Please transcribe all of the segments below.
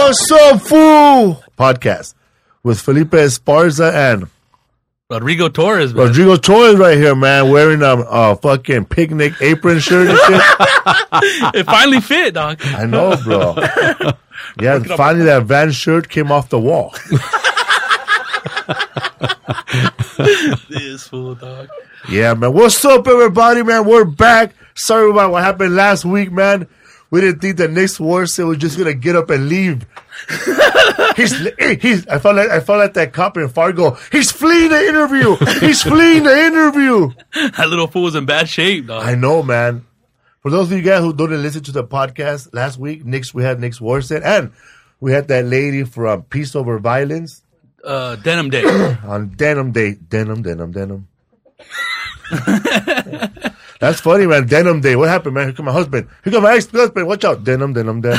What's up, fool? Podcast with Felipe Esparza and Rodrigo Torres, man. Rodrigo Torres right here, man, wearing a fucking picnic apron shirt and shit. It finally fit, dog. I know, bro. Yeah, finally that Van shirt came off the wall. This fool, dog. Yeah, man. What's up, everybody, man? We're back. Sorry about what happened last week, man. We didn't think that Nick Swartz was just gonna get up and leave. I felt like that cop in Fargo. He's fleeing the interview. He's fleeing the interview. That little fool was in bad shape, dog. I know, man. For those of you guys who didn't listen to the podcast last week, we had Nick Swartz and we had that lady from Peace Over Violence. Denim Day. On Denim Day. Denim. That's funny, man. Denim Day. What happened, man? Here come my husband. Here come my ex-husband. Watch out. Denim.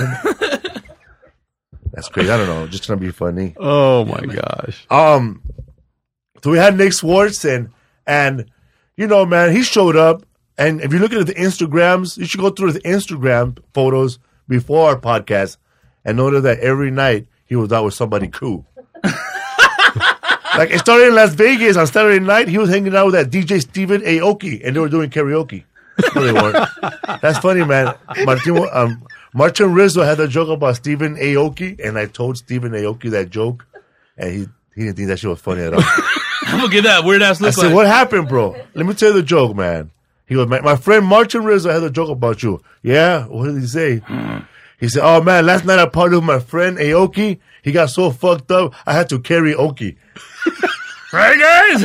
That's crazy. I don't know. Just trying to be funny. Oh, my gosh. So we had Nick Swartz and you know, man, he showed up. And if you look at the Instagrams, you should go through the Instagram photos before our podcast and notice that every night he was out with somebody cool. Like, it started in Las Vegas on Saturday night. He was hanging out with that DJ Stephen Aoki, and they were doing karaoke. No, they weren't. That's funny, man. Martin Rizzo had a joke about Stephen Aoki, and I told Stephen Aoki that joke, and he didn't think that shit was funny at all. I'm gonna get that weird ass look. I said, what happened, bro? Let me tell you the joke, man. He goes, my friend Martin Rizzo had a joke about you. Yeah? What did he say? He said, oh, man, last night I partied with my friend Aoki. He got so fucked up, I had to carry Oki. Right, guys?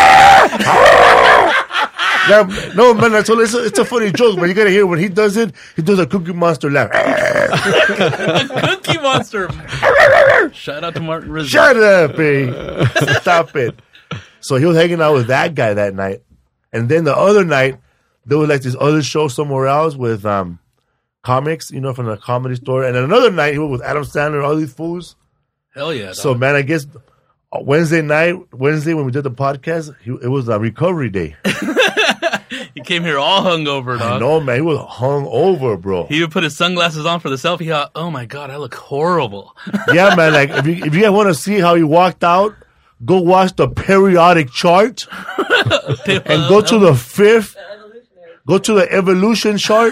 Yeah, no, man, I told you, it's a funny joke, but you gotta hear when he does it, he does a Cookie Monster laugh. Cookie Monster. Shout out to Martin Rizzo. Shut up, eh? Stop it. So he was hanging out with that guy that night. And then the other night, there was like this other show somewhere else with comics, you know, from the Comedy Store. And then another night, he was with Adam Sandler, all these fools. Hell yeah, dog. So, man, I guess Wednesday when we did the podcast, it was a recovery day. He came here all hungover, dog. I know, man. He was hung over, bro. He would put his sunglasses on for the selfie. He thought, oh, my God, I look horrible. Yeah, man. Like, if you guys want to see how he walked out, go watch the periodic chart and go to the fifth. Go to the evolution chart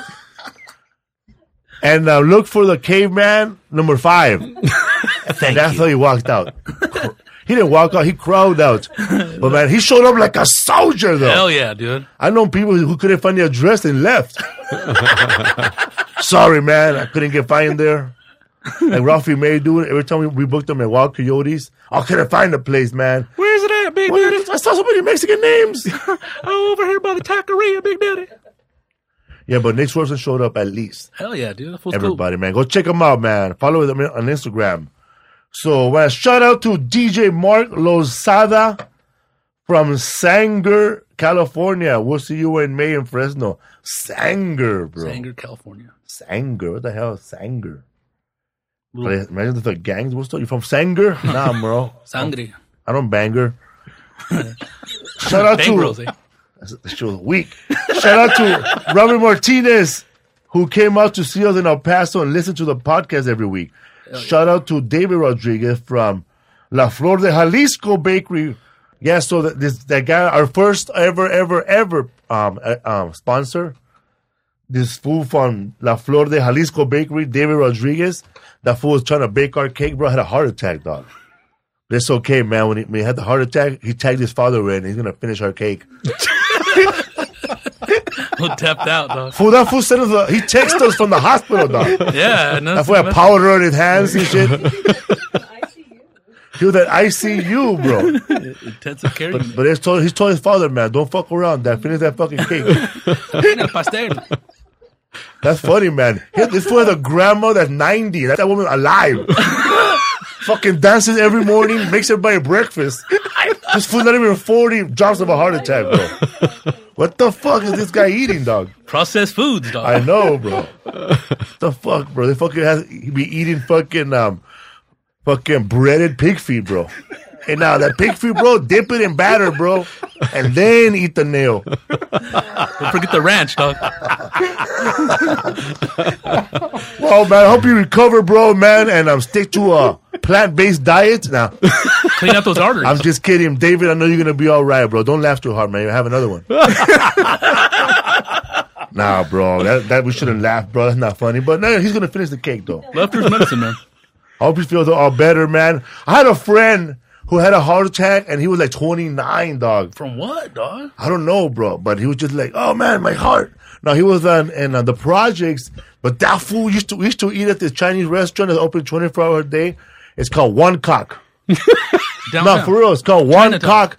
and look for the caveman number 5. That's how he walked out. He didn't walk out. He crawled out. But, man, he showed up like a soldier, though. Hell yeah, dude. I know people who couldn't find the address and left. Sorry, man. I couldn't get find there. Like Ralphie May do it. Every time we booked them at Wild Coyotes, I couldn't find the place, man. Where's it at, Big Daddy? I saw so many Mexican names. Oh, over here by the taqueria, Big Daddy. Yeah, but Nick Swartz showed up at least. Hell yeah, dude. That fool's Everybody, man. Go check him out, man. Follow them on Instagram. So, man, shout out to DJ Mark Lozada from Sanger, California. We'll see you in May in Fresno. Sanger, bro. Sanger, California. Sanger. What the hell is Sanger? Imagine if the gangs. What's up? You from Sanger? Nah, bro. Sangre. I don't banger. Shout out Bang Bros, to... This show was weak. Shout out to Robert Martinez, who came out to see us in El Paso and listen to the podcast every week. Shout out to David Rodriguez from La Flor de Jalisco Bakery. Yeah, so that guy, our first ever sponsor, this fool from La Flor de Jalisco Bakery, David Rodriguez. That fool was trying to bake our cake, bro. Had a heart attack, dog. But it's okay, man. When he had the heart attack, he tagged his father in. And he's gonna finish our cake. Tapped out, dog. Fool, that fool sent us he texted us from the hospital, dog. Yeah, no. That fool had powder on his hands and shit. He was at ICU, bro. Intensive care. But he told his father, man, don't fuck around, Dad. Finish that fucking cake. That's funny, man. This fool has a grandma that's 90. That woman alive. Fucking dances every morning, makes everybody breakfast. This fool's not even 40, drops of a heart attack, bro. What the fuck is this guy eating, dog? Processed foods, dog. I know, bro. What the fuck, bro? He be eating fucking breaded pig feet, bro. And now that pig feet, bro, dip it in batter, bro, and then eat the nail. Don't forget the ranch, dog. Well, man, I hope you recover, bro, man, and stick to a plant-based diet. Now, Clean out those arteries. I'm just kidding, David. I know you're gonna be all right, bro. Don't laugh too hard, man. You have another one. Nah, bro, that we shouldn't laugh, bro. That's not funny. But no, he's gonna finish the cake, though. Laughter's medicine, man. I hope you feel all better, man. I had a friend who had a heart attack, and he was like 29, dog. From what, dog? I don't know, bro, but he was just like, oh, man, my heart. Now, he was in the projects, but that fool we used to eat at this Chinese restaurant that's open 24-hour a day. It's called One Cock. Downtown. No, for real, it's called One Chinatown. Cock,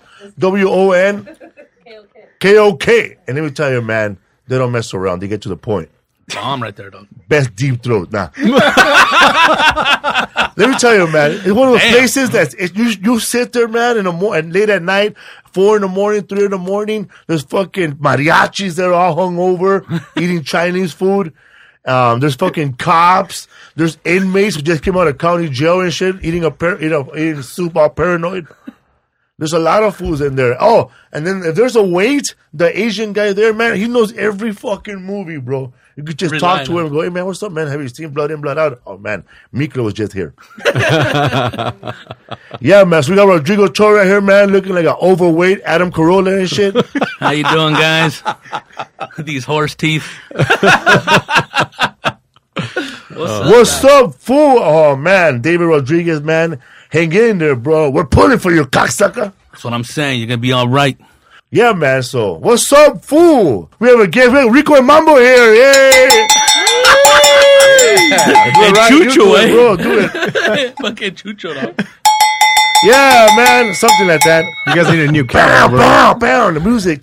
WONKOK. And let me tell you, man, they don't mess around. They get to the point. Bomb right there, dog. Best deep throat. Nah. Let me tell you, man. It's one of those places that you sit there, man, and late at night, 4 in the morning, 3 in the morning. There's fucking mariachis that are all hungover, eating Chinese food. There's fucking cops. There's inmates who just came out of county jail and shit, eating soup, all paranoid. There's a lot of foods in there. Oh, and then if there's a wait, the Asian guy there, man, he knows every fucking movie, bro. You could just talk to him and go, hey, man, what's up, man? Have you seen Blood In, Blood Out? Oh, man, Miklo was just here. Yeah, man, so we got Rodrigo Torre right here, man, looking like an overweight Adam Carolla and shit. How you doing, guys? These horse teeth. What's up, fool? Oh, man, David Rodriguez, man. Hang in there, bro. We're pulling for you, cocksucker. That's what I'm saying. You're going to be all right. Yeah, man, so what's up, fool? We have a guest, Rico and Mambo here. Yay! And Chucho, it, bro. Do it. Fucking Chucho, dog. Yeah, man, something like that. You guys need a new Bow, camera, bro. bow, bow, the music.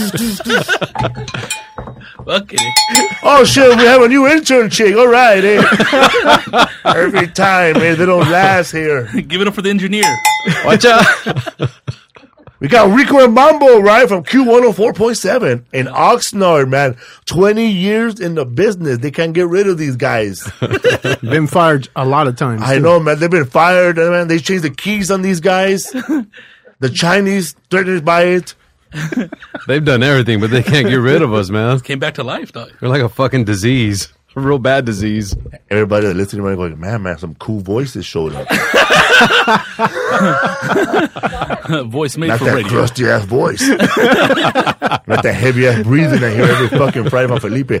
Fucking Oh, shit, we have a new intern chick. All right, eh? Every time, man, they don't last here. Give it up for the engineer. Watch out. We got Rico and Mambo, right, from Q104.7 in Oxnard, man. 20 years in the business. They can't get rid of these guys. Been fired a lot of times. I too. know, man. They've been fired, man. They changed the keys on these guys. The Chinese threatened by it. They've done everything, but they can't get rid of us, man. Came back to life, dog. We're like a fucking disease. A real bad disease. Everybody that's listening right going, man, some cool voices showed up. Voice made Not for that radio. crusty ass voice. Not that heavy ass breathing I hear every fucking Friday from Felipe.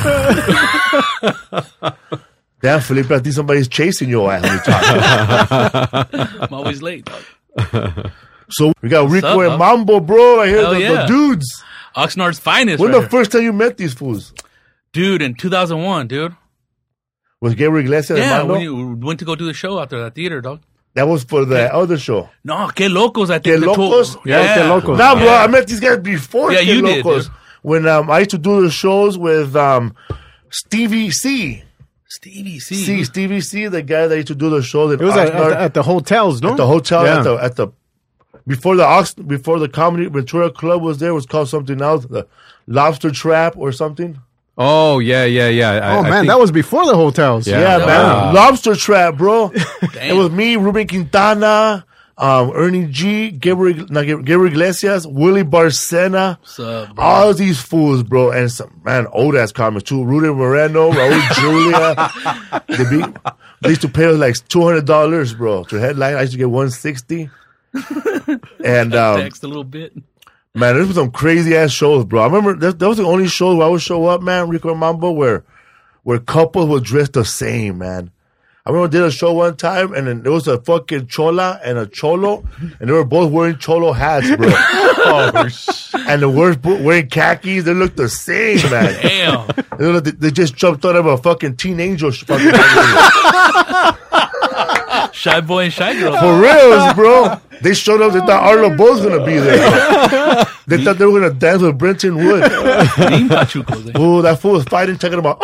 Damn, Felipe, I think somebody's chasing your ass when you talk. I'm always late, dog. So we got Rico up, and dog? Mambo, bro. I hear Hell the yeah. dudes. Oxnard's finest. When right the here. first time you met these fools? Dude, in 2001, dude. Was Gabriel Iglesias Yeah, and Mando? when you went to go do the show out there, that theater, dog. That was for the other show. No, Que Locos, I Que think. the tour- Locos? Yeah, Que Locos. Nah, bro, I met these guys before Yeah, Que you did, Locos. dude. When I used to do the shows with Stevie C. Stevie C. Stevie C, the guy that used to do the shows in It was Oxnard, at the hotels, no? at the hotel, Yeah. at the before the Comedy Ventura Club was there, it was called something else, the Lobster Trap or something. Oh, yeah. Oh, man, that was before the hotels. Yeah. Yeah, Yeah. man, Lobster Trap, bro. Damn. It was me, Ruben Quintana, Ernie G, Gabriel Iglesias, Willie Barcena. What's up, bro? All these fools, bro, and some old ass comics too. Rudy Moreno, Raul Julia. They used to pay us like $200, bro, to headline. I used to get $160. And Text a little bit. man, there was some crazy ass shows, bro. I remember that was the only show where I would show up, man, Rico and Mambo, where couples were dressed the same, man. I remember I did a show one time, and then there was a fucking chola and a cholo, and they were both wearing cholo hats, bro. And the worst wearing khakis. They looked the same, man. Damn. They looked like they just jumped out of a fucking teen angel fucking Shy boy and shy girl. for reals, bro. They showed up. They thought Arlo Bo's gonna be there. Bro. They thought they were gonna dance with Brenton Wood. Bean pachucos, eh? Oh, that fool was fighting, talking about.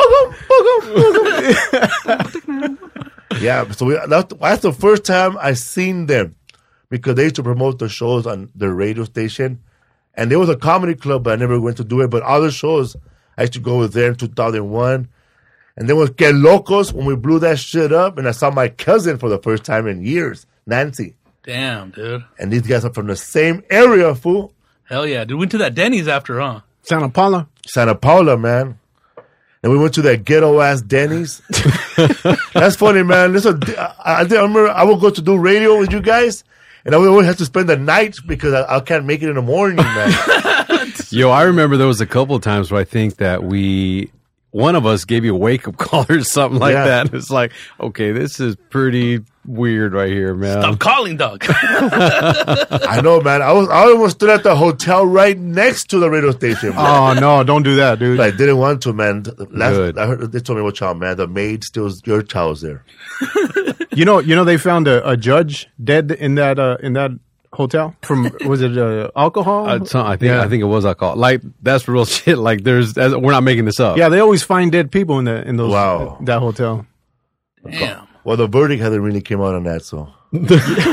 Yeah, so that's the first time I seen them because they used to promote the shows on their radio station, and there was a comedy club, but I never went to do it. But other shows, I used to go with there in 2001, and then with Que Locos when we blew that shit up, and I saw my cousin for the first time in years, Nancy. Damn, dude. And these guys are from the same area, fool. Hell yeah, dude. Went to that Denny's after, huh? Santa Paula. Santa Paula, man. And we went to that ghetto-ass Denny's. That's funny, man. I remember I would go to do radio with you guys, and I would always have to spend the night because I can't make it in the morning, man. Yo, I remember there was a couple of times where I think that one of us gave you a wake-up call or something like that. It's like, okay, this is pretty weird right here, man. Stop calling, dog. I know, man. I almost stood at the hotel right next to the radio station, man. Oh, no, don't do that, dude. I didn't want to, man. I heard they told me, watch out, man. The maid steals your towels there. You know, they found a judge dead in that hotel from, was it alcohol? I think it was alcohol. Like, that's real shit. Like, we're not making this up. Yeah, they always find dead people in those that hotel. Damn. Well, the verdict hasn't really came out on that, so. Good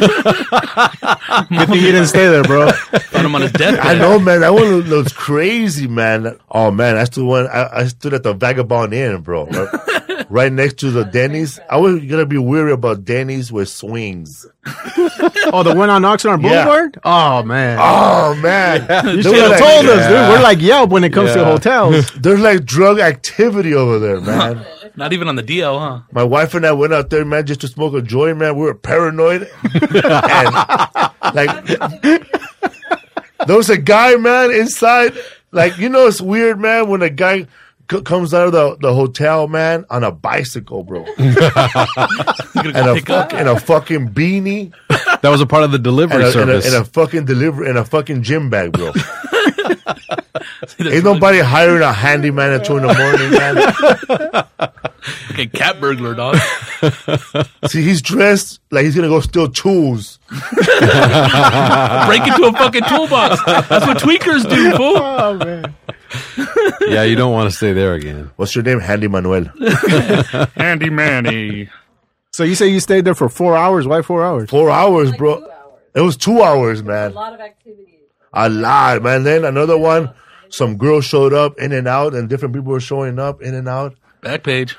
thing you didn't stay there, bro. Found him on his deathbed. I know, man. That one was crazy, man. Oh, man. I stood at the Vagabond Inn, bro. Right next to the Denny's. I was going to be weary about Denny's with swings. Oh, the one on Oxnard Boulevard? Oh, man. Oh, man. You should have told us, dude. We're like Yelp when it comes to hotels. There's like drug activity over there, man. Not even on the DL, huh? My wife and I went out there, man, just to smoke a joint, man. We were paranoid. And, like, there was a guy, man, inside. Like, you know, it's weird, man, when a guy comes out of the hotel, man, on a bicycle, bro. and a fucking beanie. That was a part of the delivery service. And a fucking gym bag, bro. Ain't nobody hiring a handyman at 2 a.m, man. Okay, cat burglar, dog. See, he's dressed like he's gonna go steal tools. Break into a fucking toolbox. That's what tweakers do, fool. Oh, man. Yeah, you don't want to stay there again. What's your name? Handy Manuel. Handy Manny. So you say you stayed there for 4 hours? Why 4 hours? 4 hours, bro. 2 hours. It was 2 hours, man. A lot of activities. A lot, man. Then another one, some girls showed up in and out, and different people were showing up in and out. Back page.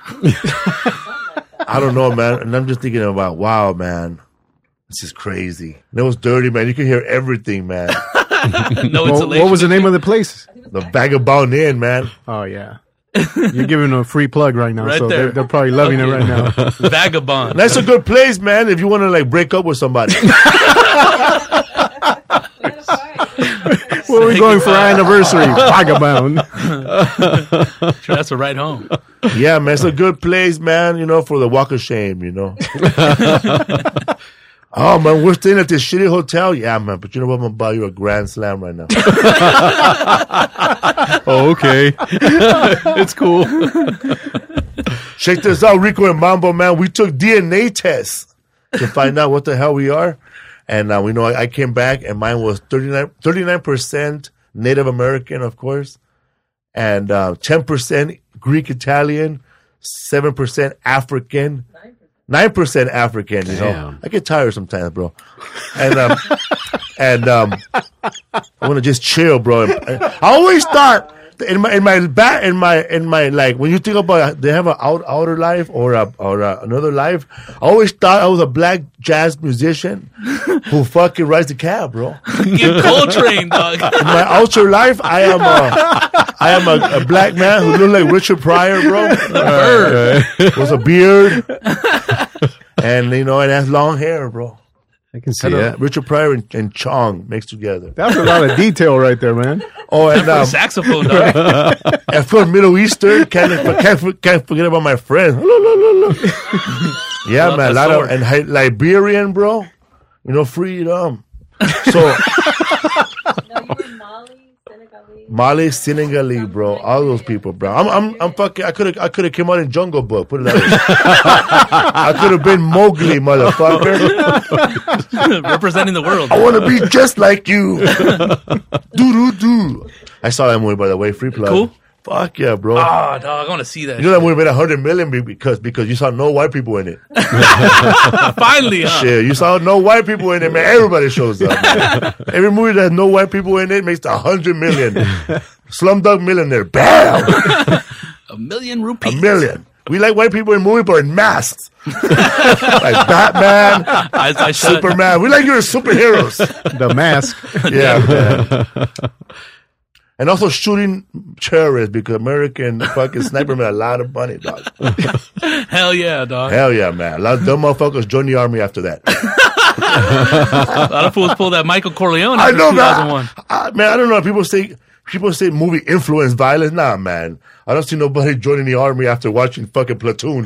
I don't know, man. And I'm just thinking about, wow, man, this is crazy. And it was dirty, man. You could hear everything, man. No insulation. What was the name of the place? The Vagabond Inn, man. Oh, yeah. You're giving them a free plug right now, Right so there. they're probably loving it right now. Vagabond. That's a good place, man, if you want to, like, break up with somebody. Where are we going for our anniversary? Vagabond. Sure, that's a ride home. Yeah, man, it's a good place, man, you know, for the walk of shame, you know. Oh, man, we're staying at this shitty hotel. Yeah, man, but you know what? I'm going to buy you a Grand Slam right now. Oh, okay. It's cool. Check this out, Rico and Mambo, man. We took DNA tests to find out what the hell we are. And we know I came back, and mine was 39% Native American, of course, and 10% Greek Italian, 7% African, 9% African. You know, Damn. I get tired sometimes, bro. And I want to just chill, bro. I always thought in my like when you think about they have an outer life or another life. I always thought I was a black jazz musician who fucking rides the cab, bro. Get Coltrane, dog. In my outer life, I am a black man who looked like Richard Pryor, bro. With a beard, and you know, it has long hair, bro. I can see that. Richard Pryor and Chong mixed together. That's a lot of detail right there, man. Oh, and Saxophone, dog. and for Middle Eastern, can't forget about my friend. Yeah, Love man, a the lot sword. and Liberian, bro. You know, freedom. So No, you were Mali, Senegalese. Mali, Senegalese, bro. All those people, bro. I'm fucking. I could have came out in Jungle Book. Put it that way. I could have been Mowgli, motherfucker. Representing the world. I want to be just like you. Do. I saw that movie, by the way. Free plug. Cool? Fuck yeah, bro. Ah, dog, I want to see that. You know that movie made $100 million because you saw no white people in it. Finally, huh? Shit, you saw no white people in it, man. Everybody shows up. Man. Every movie that has no white people in it makes $100 million. Slumdog Millionaire, bam, $1 million rupees. $1 million. We like white people in movies, but in masks. Like Batman, I shut it. Superman. We like your superheroes. The mask. Yeah, man. And also shooting terrorists because American fucking sniper made a lot of money, dog. Hell yeah, dog. Hell yeah, man. A lot of dumb motherfuckers joined the army after that. A lot of fools pulled that Michael Corleone I after know, 2001. man. I don't know. People say movie influenced violence. Nah, man. I don't see nobody joining the army after watching fucking Platoon.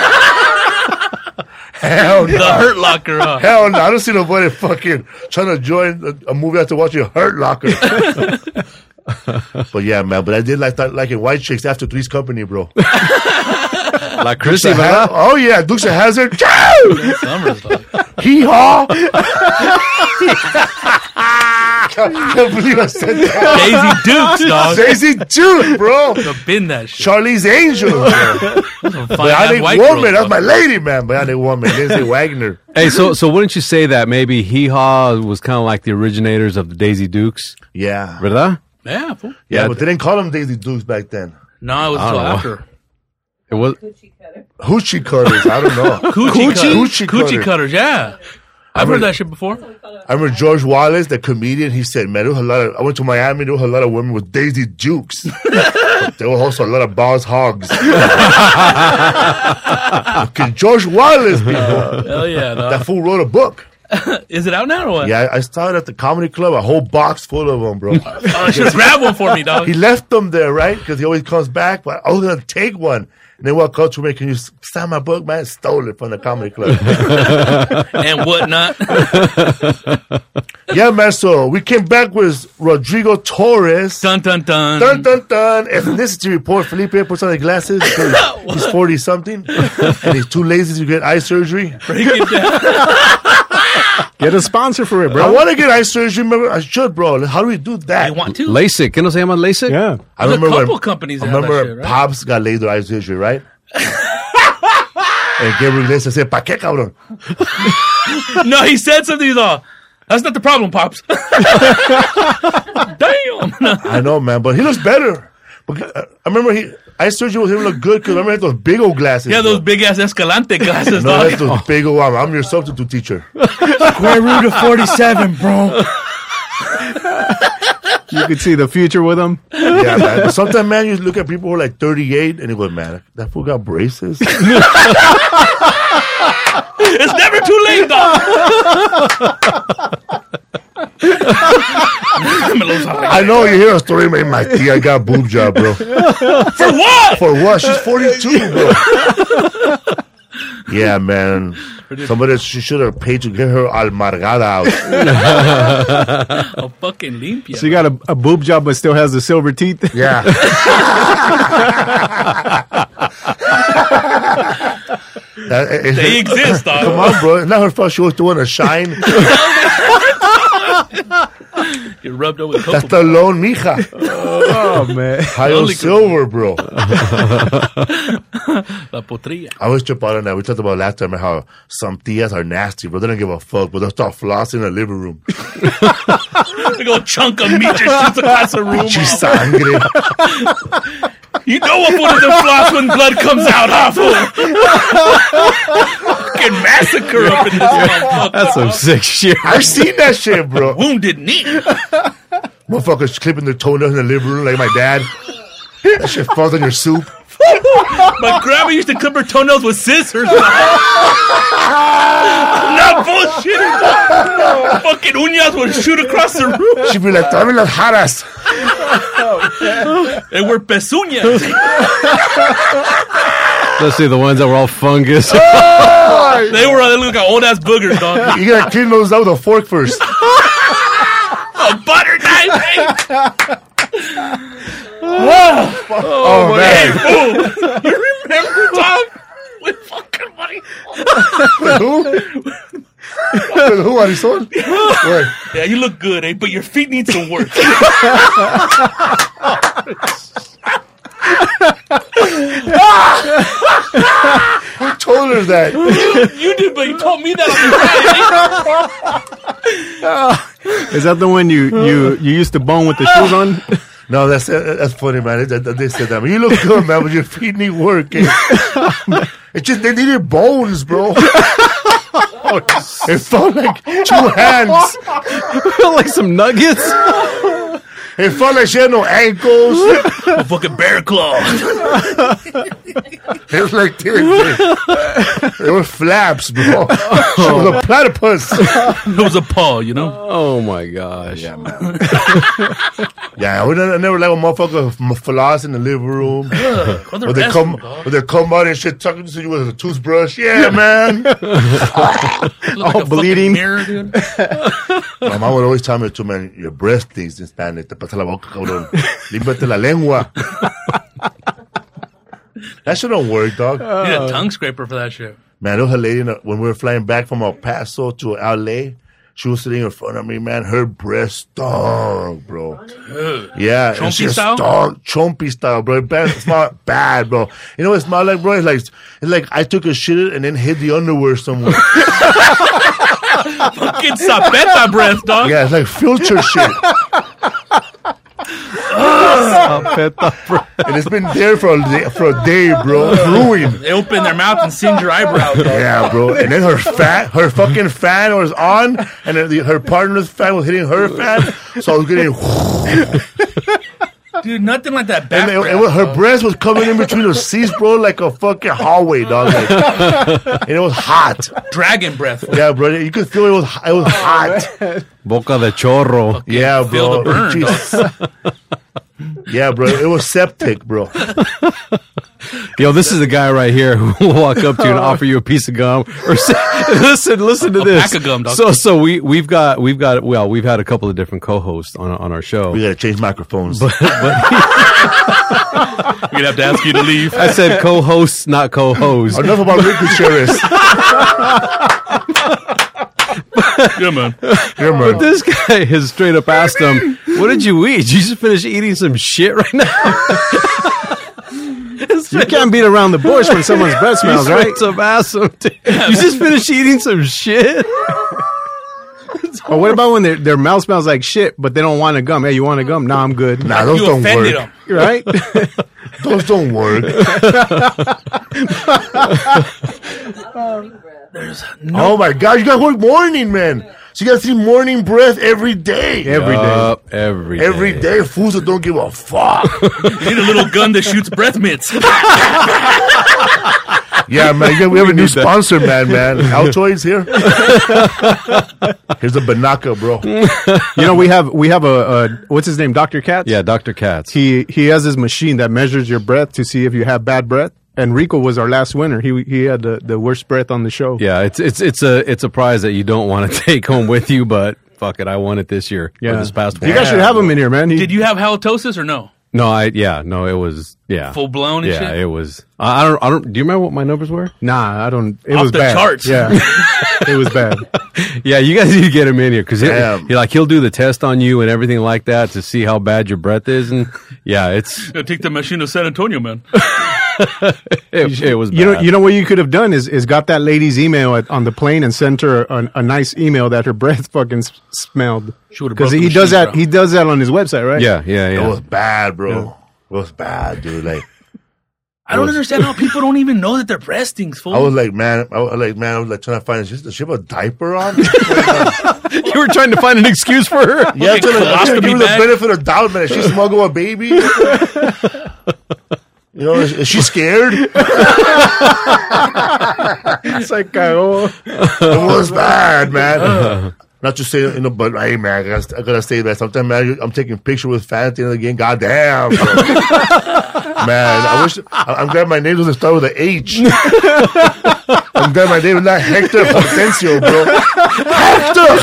Hell no. The Hurt Locker. Hell no. I don't see nobody fucking trying to join a movie after watching Hurt Locker. But yeah, man. But I did like in White Chicks after Three's Company, bro. La Chrissy, ¿verdad? Oh yeah, Dukes of Hazzard. Summers, dog. Hee haw. Can't believe I said that. Daisy Dukes, dog. Daisy Duke, bro. I've been that shit. Charlie's Angel. Bionic white Woman. girls, That's dog. my lady, man. Bionic Woman. Lindsay Wagner. Hey, so wouldn't you say that maybe Hee Haw was kind of like the originators of the Daisy Dukes? Yeah. ¿Verdad? Yeah, fool. Yeah, but they didn't call them Daisy Dukes back then. No, it was I until don't know. after. It was. Coochie cutter. Hoochie cutters. I don't know. Coochie cutter. cutters, yeah. I've heard that shit before. I remember George Wallace, the comedian, he said, man, there was a lot of, I went to Miami, there was a lot of women with Daisy Dukes. But there was also a lot of boss hogs. Okay, George Wallace, people. Hell yeah, dog. That fool wrote a book. Is it out now or what? Yeah, I saw it at the comedy club, a whole box full of them, bro. Oh, should grab one for me, dog. He left them there, right? Because he always comes back, but I was going to take one. And they walk up to me, can you sign my book, man? Stole it from the comedy club. And whatnot. Yeah, man, so we came back with Rodrigo Torres. Dun, dun, dun. Dun, dun, dun. Ethnicity report. Felipe puts on the glasses because he's 40-something. And he's too lazy to get eye surgery. Break it down. Get a sponsor for it, bro. I want to get eye surgery. Remember, I should, bro. How do we do that? You want to? LASIK. ¿Qué no se llama LASIK? Yeah. I There's a remember couple when, companies I that have remember that shit, right? Pops got laser eye surgery, right? And Gabriel Iglesias said, ¿pa qué, cabrón? No, he said something. He's all, that's not the problem, Pops. Damn. I know, man, but he looks better. But I remember eye surgery was him look good because I remember he had those big old glasses. Yeah, bro. those big ass Escalante glasses, No, dog. that's those big old. I'm your substitute teacher. Square root of 47, bro. You could see the future with them. Yeah, man. But sometimes, man, you look at people who are like 38 and you go, man, that fool got braces. It's never too late, dog. I know you hear a story, man. My tia got boob job, bro. For what? For what? She's 42, bro. Yeah, man. Somebody should have paid to get her almargada out. Oh, fucking limpia. So you got a boob job, but still has the silver teeth. Yeah. They exist, dog. Come on, bro. It's not her fault. She was doing a shine. You rubbed over with That's cocoa. the loan, mija. Oh man. High Only silver, bro. La potrilla. I was tripped out on that. We talked about last time how some tias are nasty, bro. They don't give a fuck, but they'll start flossing in the living room. Big old chunk of meat just shoots across the room. Chi sangre. You know what fool doesn't floss when blood comes out, huh, fool? Fucking massacre up in this motherfucker. That's some sick shit. I've seen that shit, bro. Wounded knee. Motherfuckers clipping their toenails in the living room like my dad. That shit falls on your soup. My grandma used to clip her toenails with scissors. Not bullshitting. Fucking uñas would shoot across the room. She'd be like, dame las jaras. They were pezuñas. Let's see the ones that were all fungus. They look like old ass boogers, dog. You gotta clean those out with a fork first. A butter knife. Hey. Oh, man. Fool. You remember, dog? With fucking money. With who? With who, Arizona? Where? Yeah, you look good, eh? But your feet need some work. Who told her that? You did, but you told me that on the Is that the one you used to bone with the shoes on? No, that's funny, man. They said that. You look good, man, but your feet need work. It's just they needed bones, bro. It felt like 2 hands. Like some nuggets. It felt like she had no ankles. A fucking bear claw. It was like they were flaps, bro. She was a platypus. It was a paw, you know? Oh my gosh. Yeah, man. Yeah, I never like a motherfucker floss in the living room. Or they come out and shit talking to you with a toothbrush. Yeah, man. Like bleeding. Mirror, dude. My mom would always tell me too, man, your breath stinks in Spanish. Te pasa la boca, cabrón. Límpiate la lengua. That shit don't work, dog. You need a tongue scraper for that shit. Man, there was a lady when we were flying back from El Paso to LA. She was sitting in front of me, man. Her breath stunk, bro. Yeah. Chompy style? Chompy style, bro. It smelled bad, bro. You know what it smelled like, bro? It's like I took a shit and then hid the underwear somewhere. Fucking sapeta breath, dog. Yeah, it's like filter shit. And it's been there for a day, bro. Ruined. They open their mouth and singe your eyebrows, dog. Yeah, bro. And then her fucking fan was on, and then her partner's fan was hitting her fan. So I was getting. Dude, nothing like that back And breath, her breast was coming in between the seats, bro, like a fucking hallway, dog. Like, and it was hot. Dragon breath. Yeah, bro. You could feel it was hot. Boca de chorro. Yeah, Feel bro. the burn, Jeez. Yeah, bro. It was septic, bro. Yo, this is the guy right here who will walk up to you and offer you a piece of gum or say, listen to this. pack of gum, dog. So we've had a couple of different co-hosts on our show. We gotta change microphones. We're gonna have to ask you to leave. I said co-hosts, not co-hosts. Enough about Rick Gutierrez. Yeah, man. Yeah, man. But this guy has straight up asked him, "What did you eat? You just finished eating some shit right now." You can't beat around the bush when someone's breath smells, You right? straight up asked him, "You just finished eating some shit?" Or what about when their mouth smells like shit, but they don't want a gum? Hey, you want a gum? Nah, I'm good. Nah, those You don't offended work. him. Right? Those don't work. Oh my God, you gotta work morning, man. So you gotta see morning breath every day. Every day. Every day. Fools that don't give a fuck. You need a little gun that shoots breath mints. Yeah, man. We have a new sponsor, man. Altoids here. Here's a Banaka, bro. You know, we have a what's his name? Dr. Katz? Yeah, Dr. Katz. He has this machine that measures your breath to see if you have bad breath. And Rico was our last winner. He had the worst breath on the show. Yeah, it's a prize that you don't want to take home with you, but fuck it, I won it this year. Yeah. Or this past You week. guys should have him in here, man. Did you have halitosis or no? No, it was Full blown and yeah, shit? it was. I don't. Do you remember what my numbers were? Nah, I don't. It Off was the bad. charts. Yeah, it was bad. Yeah, you guys need to get him in here because Damn. he'll do the test on you and everything like that to see how bad your breath is, and yeah, it's Gotta take the machine to San Antonio, man. it was bad. You know what you could have done is got that lady's email on the plane and sent her a nice email that her breath fucking smelled. She would've Because broke the he does machine, that. bro. He does that on his website, right? yeah. It was bad, bro. It was bad, dude. Like, I don't understand how people don't even know that their breath stinks, fool. I was like, man, I was trying to find, does she have a diaper on? You were trying to find an excuse for her. Yeah, I'm trying to colostomy give her the bag. benefit of doubt, man. If she smuggle a baby, you know, is she scared? It's like, oh, It was bad, man. Not to say, but hey, man, I gotta say that sometimes, man, I'm taking pictures with fans at the end of the game. Goddamn, bro. Man, I'm glad my name doesn't start with an H. I'm glad my name is not Hector Potencio, bro. Hector!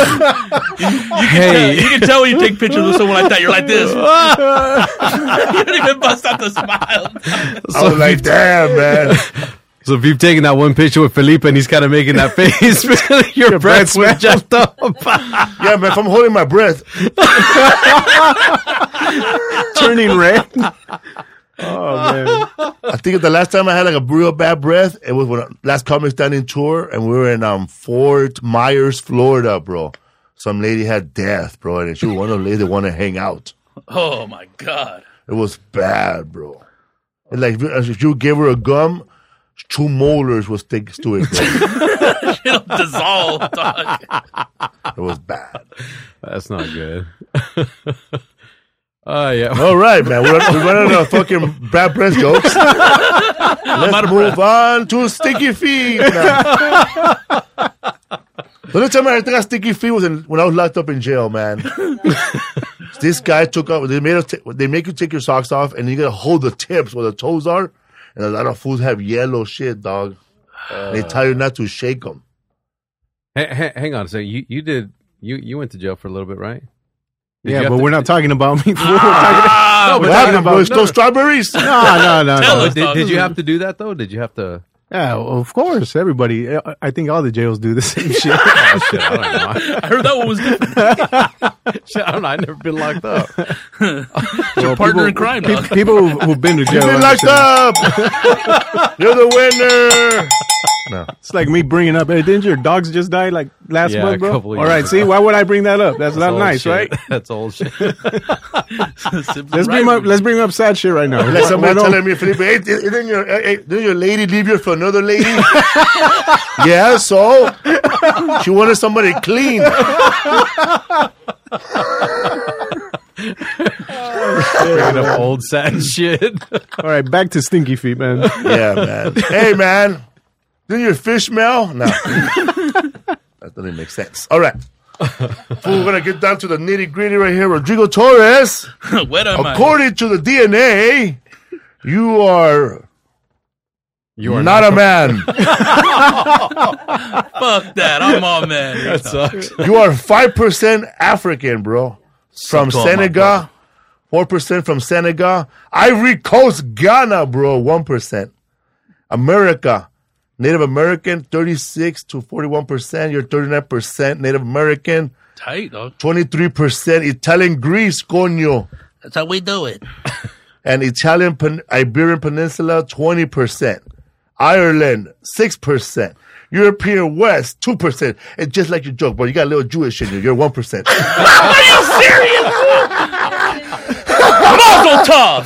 You can tell when you take pictures with someone like that. You're like this. You don't even bust out the smile. I was like, damn, man. So if you've taken that one picture with Felipe and he's kind of making that face, your breath went jacked up. Yeah, man, if I'm holding my breath, turning red. Oh man. I think the last time I had like a real bad breath, it was when last Comic Standing tour, and we were in Fort Myers, Florida, bro. Some lady had death, bro, and she was one of those ladies that want to hang out. Oh my God. It was bad, bro. And like if you gave her a gum, 2 molars would stick to it, bro. It'll dissolve, dog. It was bad. That's not good. Yeah. All right, man. We're running out of fucking bad press jokes. Let's move on to Sticky Feet. The only time I got sticky feet was when I was locked up in jail, man. This guy took off. They make you take your socks off, and you gotta hold the tips where the toes are. And a lot of fools have yellow shit, dog. They tell you not to shake them. Hang on a second. You went to jail for a little bit, right? Yeah, but we're not talking about me. What happened, boys? Those strawberries? No. Did you have to do that though? Did you have to? Yeah, well, of course. Everybody. I think all the jails do the same shit. Oh, shit, I don't know. I heard that one was different. Shit, I don't know. I've never been locked up. Your partner in crime, dog. People who've been to jail. You've been locked up. You're the winner. No. It's like me bringing up, hey, didn't your dogs just die like last month, bro? couple of All years right, ago. see, why would I bring that up? That's not old nice, shit. right? That's old shit. Let's bring up sad shit right now. Like somebody telling me, Felipe, hey, didn't your lady leave you for another lady? Yeah, so she wanted somebody clean. Bringing up old sad shit. All right, back to Stinky Feet, man. Yeah, man. Hey, man, didn't your fish smell? No. That doesn't make sense. All right. We're going to get down to the nitty gritty right here. Rodrigo Torres, Where am I? according to the DNA, you are You not a man. Fuck that. I'm all man. That sucks. You are 5% African, bro. From Suck on my Senegal. 4% from Senegal. Ivory Coast, Ghana, bro. 1%. America. Native American, 36 to 41%. You're 39% Native American. Tight, dog. 23% Italian Greece, coño. That's how we do it. And Italian Iberian Peninsula, 20%. Ireland, 6%. European West, 2%. And just like your joke, bro, you got a little Jewish in you. You're 1%. Are you serious? Mazel tov.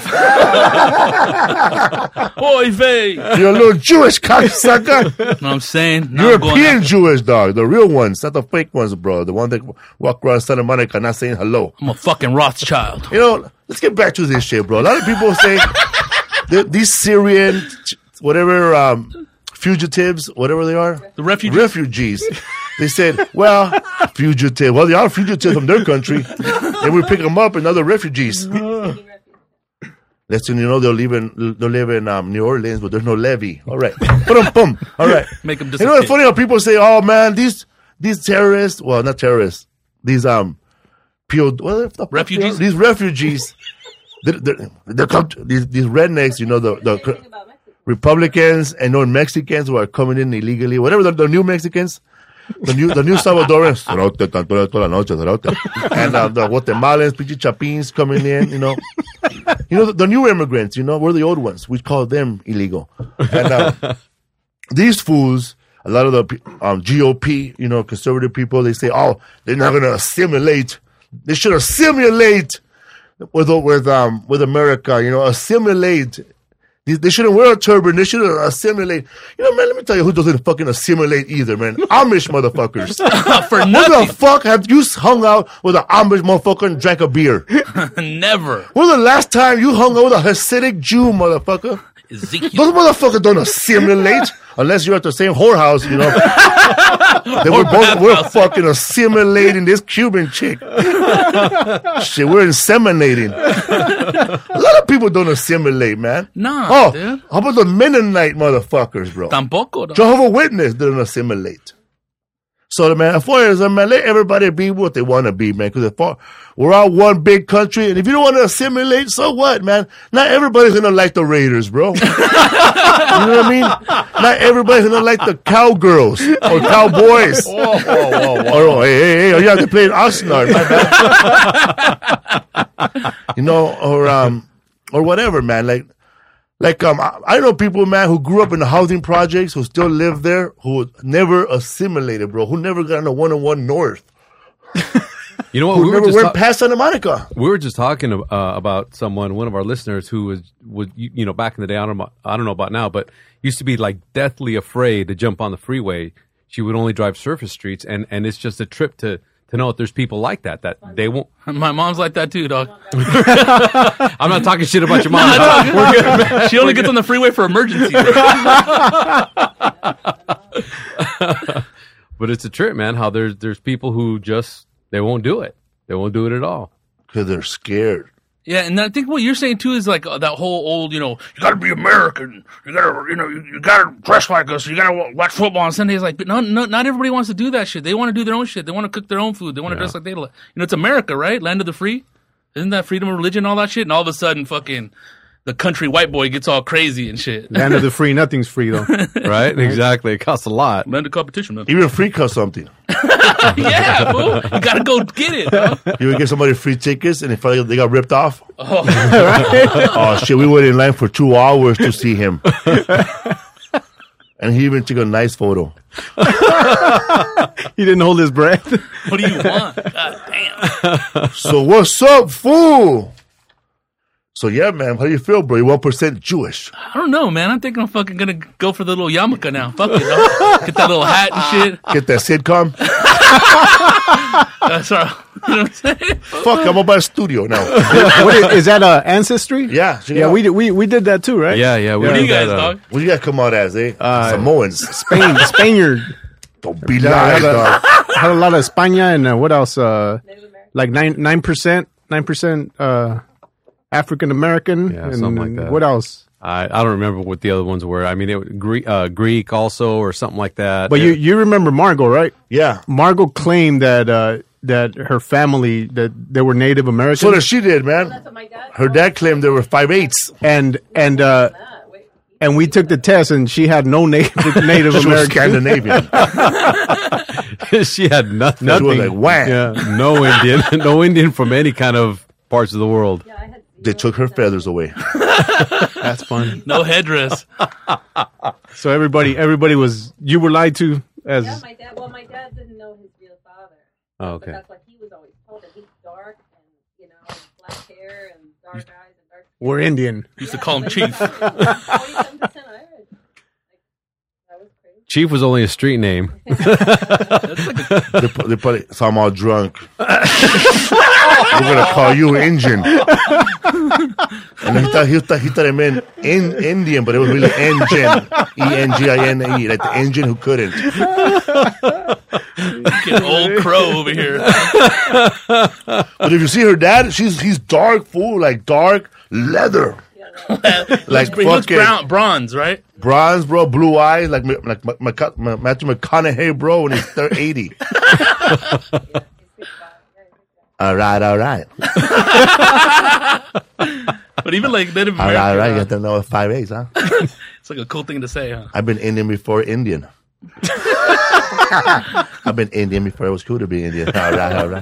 Oy vey. You're a little Jewish cocksucker. Know what I'm saying? Now I'm going European after- Jewish, dog. The real ones, not the fake ones, bro. The one that walk around Santa Monica not saying hello. I'm a fucking Rothschild. You know, let's get back to this shit, bro. A lot of people say these Syrian, whatever, fugitives, whatever they are. The refugees. Refugees. They said, well, fugitive. Well, they are fugitives from their country. Then we pick them up and other refugees. Listen, you know, they'll live in New Orleans, but there's no levy. All right. Boom. All right. Make them You know, disappear. it's funny how people say, oh, man, these terrorists, well, not terrorists, these, Refugees? These refugees, they're come to, these rednecks, you know, the About Mexico. Republicans and non-Mexicans who are coming in illegally, whatever the new Mexicans, the new Salvadorans, and the Guatemalans, Pichi Chapins coming in, you know. You know, the new immigrants, you know, we're the old ones. We call them illegal. And these fools, a lot of the GOP, you know, conservative people, they say, oh, they're not going to assimilate. They should assimilate with America, you know, assimilate. They shouldn't wear a turban. They should assimilate. You know, man, let me tell you who doesn't fucking assimilate either, man. Amish motherfuckers. For When nothing. the fuck have you hung out with an Amish motherfucker and drank a beer? Never. When the last time you hung out with a Hasidic Jew, motherfucker? Ezekiel. Those motherfuckers don't assimilate unless you're at the same whorehouse, you know. We're fucking assimilating this Cuban chick. Shit, we're inseminating. A lot of people don't assimilate, man. Nah, dude. How about the Mennonite motherfuckers, bro? Tampoco. dog. Jehovah's Witness didn't assimilate. So, man, as far as, man, let everybody be what they want to be, man. Because we're all one big country, and if you don't want to assimilate, so what, man? Not everybody's going to like the Raiders, bro. You know what I mean? Not everybody's going to like the Cowgirls or Cowboys. Whoa. Hey, you have to play in Oxnard, my man. You know, or whatever, man. I know people, man, who grew up in the housing projects, who still live there, who never assimilated, bro, who never got on a 101 North. You know what? who never went past Santa Monica. We were just talking about someone, one of our listeners, who was back in the day. I don't know about now, but used to be like deathly afraid to jump on the freeway. She would only drive surface streets, and it's just a trip to know that there's people like that they won't. My mom's like that too, dog. I'm not talking shit about your mom. We're good, man. She only gets on the freeway for emergencies. But it's a trip, man. How there's people who just they won't do it. They won't do it at all because they're scared. Yeah, and I think what you're saying too is like that whole old, you got to be American. You got to, you got to dress like us. You got to watch football on Sundays. Like, but no, not everybody wants to do that shit. They want to do their own shit. They want to cook their own food. They want to dress like they. It's America, right? Land of the free. Isn't that freedom of religion, all that shit? And all of a sudden, fucking the country white boy gets all crazy and shit. Land of the free, nothing's free though. Right? Exactly. It costs a lot. Land of competition, man. Even free costs something. Yeah, fool. You gotta go get it, bro. You would give somebody free tickets, and if they got ripped off. Oh, oh shit! We waited in line for 2 hours to see him, and he even took a nice photo. He didn't hold his breath. What do you want? God damn. So what's up, fool? So yeah, man, how do you feel, bro? You're 1% Jewish. I don't know, man. I think I'm fucking gonna go for the little yarmulke now. Fuck it, dog. Get that little hat and shit. Get that sitcom. That's all. You know what I'm saying? Fuck, I'm about a studio now. Is that Ancestry? Yeah, yeah. We did that too, right? Yeah. What do you guys, dog? What do you guys come out as, eh? Samoans. Spaniard. Don't be lying, dog. Had a lot of España and what else? Like 9%. African American, yeah, something like that. What else? I don't remember what the other ones were. I mean, it Greek also, or something like that. But you remember Margot, right? Yeah, Margot claimed that her family that they were Native Americans. So that she did, man. That's what my dad Her dad claimed they were 5/8, and we took the test, and she had no Native she was American. Scandinavian. She had nothing. She was like, wham. Yeah, no Indian, no Indian from any kind of parts of the world. Yeah, I had They took her feathers away. That's fun. No headdress. So everybody was. You were lied to as. Yeah, my dad. Well, my dad didn't know his real father. Oh, okay. But that's what he was always told. That he's dark and black hair and dark eyes and dark. We're Indian. Used to call him Chief. 47% Irish. Like, that was crazy. Chief was only a street name. They probably saw him all drunk. We're gonna call you Indian. And he thought it meant Indian, but it was really engine. E-N-G-I-N-E, like the engine who couldn't. Fucking old crow over here. But if you see her dad, he's dark, fool, like dark leather. Like He looks fucking bronze, right? bronze, bro, blue eyes, like Matthew McConaughey, bro, when he's 80. All right. But even like Native All American, right. You got to know 5/8, huh? it's like a cool thing to say, huh? I've been Indian before Indian. I've been Indian before it was cool to be Indian. All right.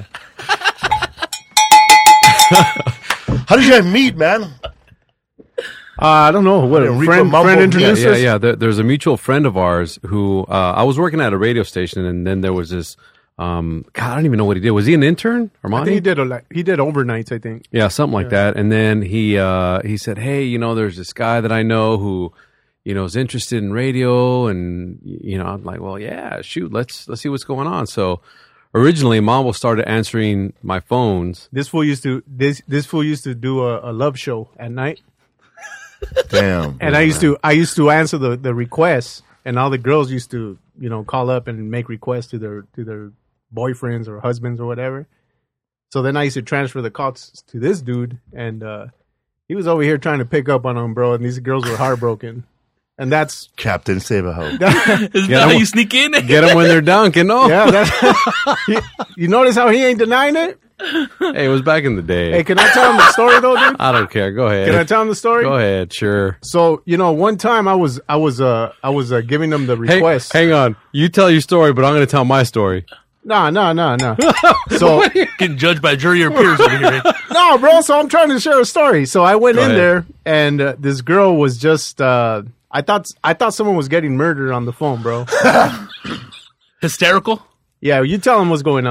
How did you guys meet, man? I don't know. What a Enrico Mambo. friend introduced us? Yeah. There's a mutual friend of ours who I was working at a radio station, and then there was this. God, I don't even know what he did. Was he an intern, Armani? I think he did overnights, I think. Yeah, something like that. And then he said, "Hey, there's this guy that I know who, is interested in radio." And I'm like, "Well, yeah, shoot, let's see what's going on." So originally, Mambo started answering my phones. This fool used to do a love show at night. Damn. And I used to answer the requests, and all the girls used to call up and make requests to their boyfriends or husbands or whatever. So then I used to transfer the calls to this dude, and he was over here trying to pick up on them, bro. And these girls were heartbroken. And that's Captain Save-A-Ho. Is that how you sneak in? Get them when they're dunking. Oh, yeah. You notice how he ain't denying it? Hey, it was back in the day. Hey, can I tell him the story though, dude? I don't care. Go ahead. Can I tell him the story? Go ahead. Sure. So one time I was giving them the Hey, request. hang on. You tell your story, but I'm going to tell my story. No. So Getting judged by jury or peers over here. no, bro. So I'm trying to share a story. So I went Go in ahead. there, and this girl was just. I thought someone was getting murdered on the phone, bro. Hysterical? Yeah, you tell him what's going on.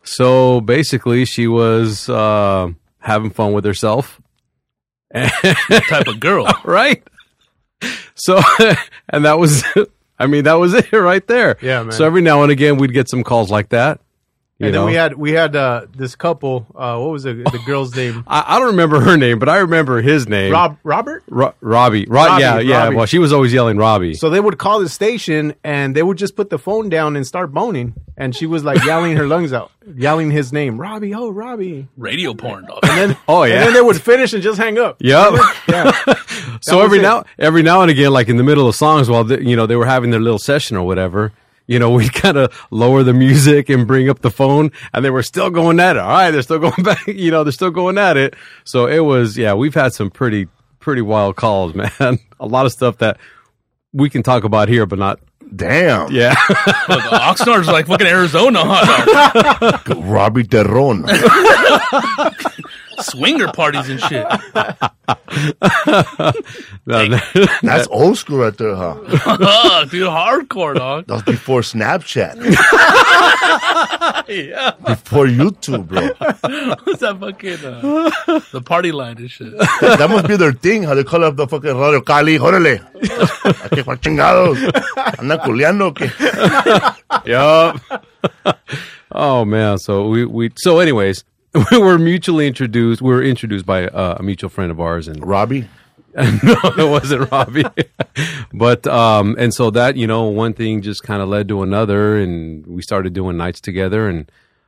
So basically, she was having fun with herself. What type of girl? Right? So, and that was, I mean, that was it right there. Yeah, man. So every now and again, we'd get some calls like that. You And know? then we had this couple. What was the girl's name? I don't remember her name, but I remember his name. Robert. Robbie. Yeah. Robbie. Well, she was always yelling Robbie. So they would call the station and they would just put the phone down and start boning. And she was like yelling her lungs out, yelling his name, Robbie, oh, Robbie. Radio porn, dog. And then, Oh, yeah. And then they would finish and just hang up. Yep. Yeah. So was every it. now and again, like in the middle of songs, while they were having their little session or whatever, we kind of lower the music and bring up the phone, and they were still going at it. All right, they're still going back. They're still going at it. So it was, we've had some pretty wild calls, man. A lot of stuff that we can talk about here, but not. Damn. Yeah. Look, Oxnard's like fucking Arizona, huh? Robbie Terron. Swinger parties and shit. That's old school right there, huh? Dude, hardcore, dog. That was before Snapchat. Yeah. Before YouTube, bro. What's that fucking the party line and shit? That must be their thing, how they call up the fucking Radio Cali. Órale. Aquí pa' chingados. Andan culeando, ¿o qué? Yup. Oh man. So so anyways, we were introduced. We were introduced by a mutual friend of ours, and Robbie? no, it wasn't Robbie. But and so that one thing just kind of led to another, and we started doing nights together, and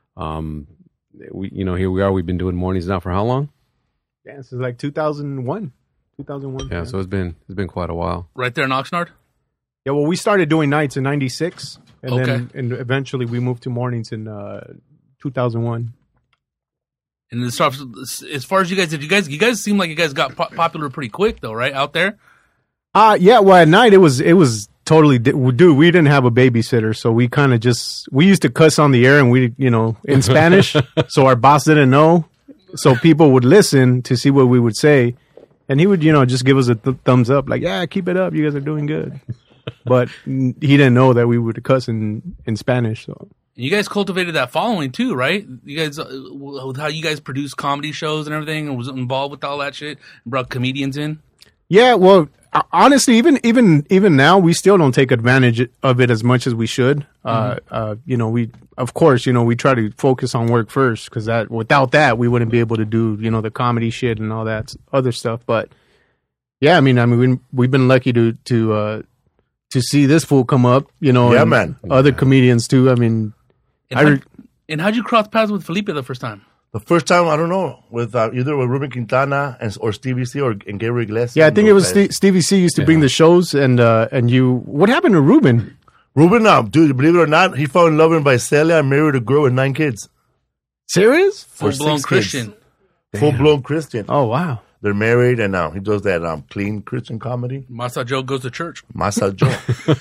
we here we are. We've been doing mornings now for how long? Yeah, this is like 2001. 2001. Yeah, so it's been quite a while. Right there in Oxnard? Yeah, well, we started doing nights in 96. And Okay. then and eventually we moved to mornings in 2001. And the stuff, as far as you guys seem like you guys got popular pretty quick though, right? Out there? Yeah, well, at night it was totally, dude, we didn't have a babysitter. So we kind of we used to cuss on the air and we, in Spanish. So our boss didn't know. So people would listen to see what we would say. And he would, just give us a thumbs up, like, yeah, keep it up. You guys are doing good. But he didn't know that we would cuss in Spanish. So You guys cultivated that following too, right? You guys, with how you guys produce comedy shows and everything, and was involved with all that shit, and brought comedians in. yeah, well, honestly, even now, we still don't take advantage of it as much as we should. We of course, we try to focus on work first because without that, we wouldn't be able to do the comedy shit and all that other stuff. But yeah, I mean, we've been lucky to see this fool come up. Yeah, and man. Other comedians too. I mean. And how'd you cross paths with Felipe the first time? The first time, I don't know, with either with Ruben Quintana or Stevie C and Gabriel Iglesias. Yeah, I think it was Those guys. Stevie C used to bring the shows, and you. What happened to Ruben? Ruben, dude, believe it or not, he fell in love with Visalia and married a girl with 9 kids. Serious? For Full blown 6 Christian. kids. Full-blown Christian. Oh wow! They're married, and now he does that clean Christian comedy. Masa Joe goes to church. Masa Joe.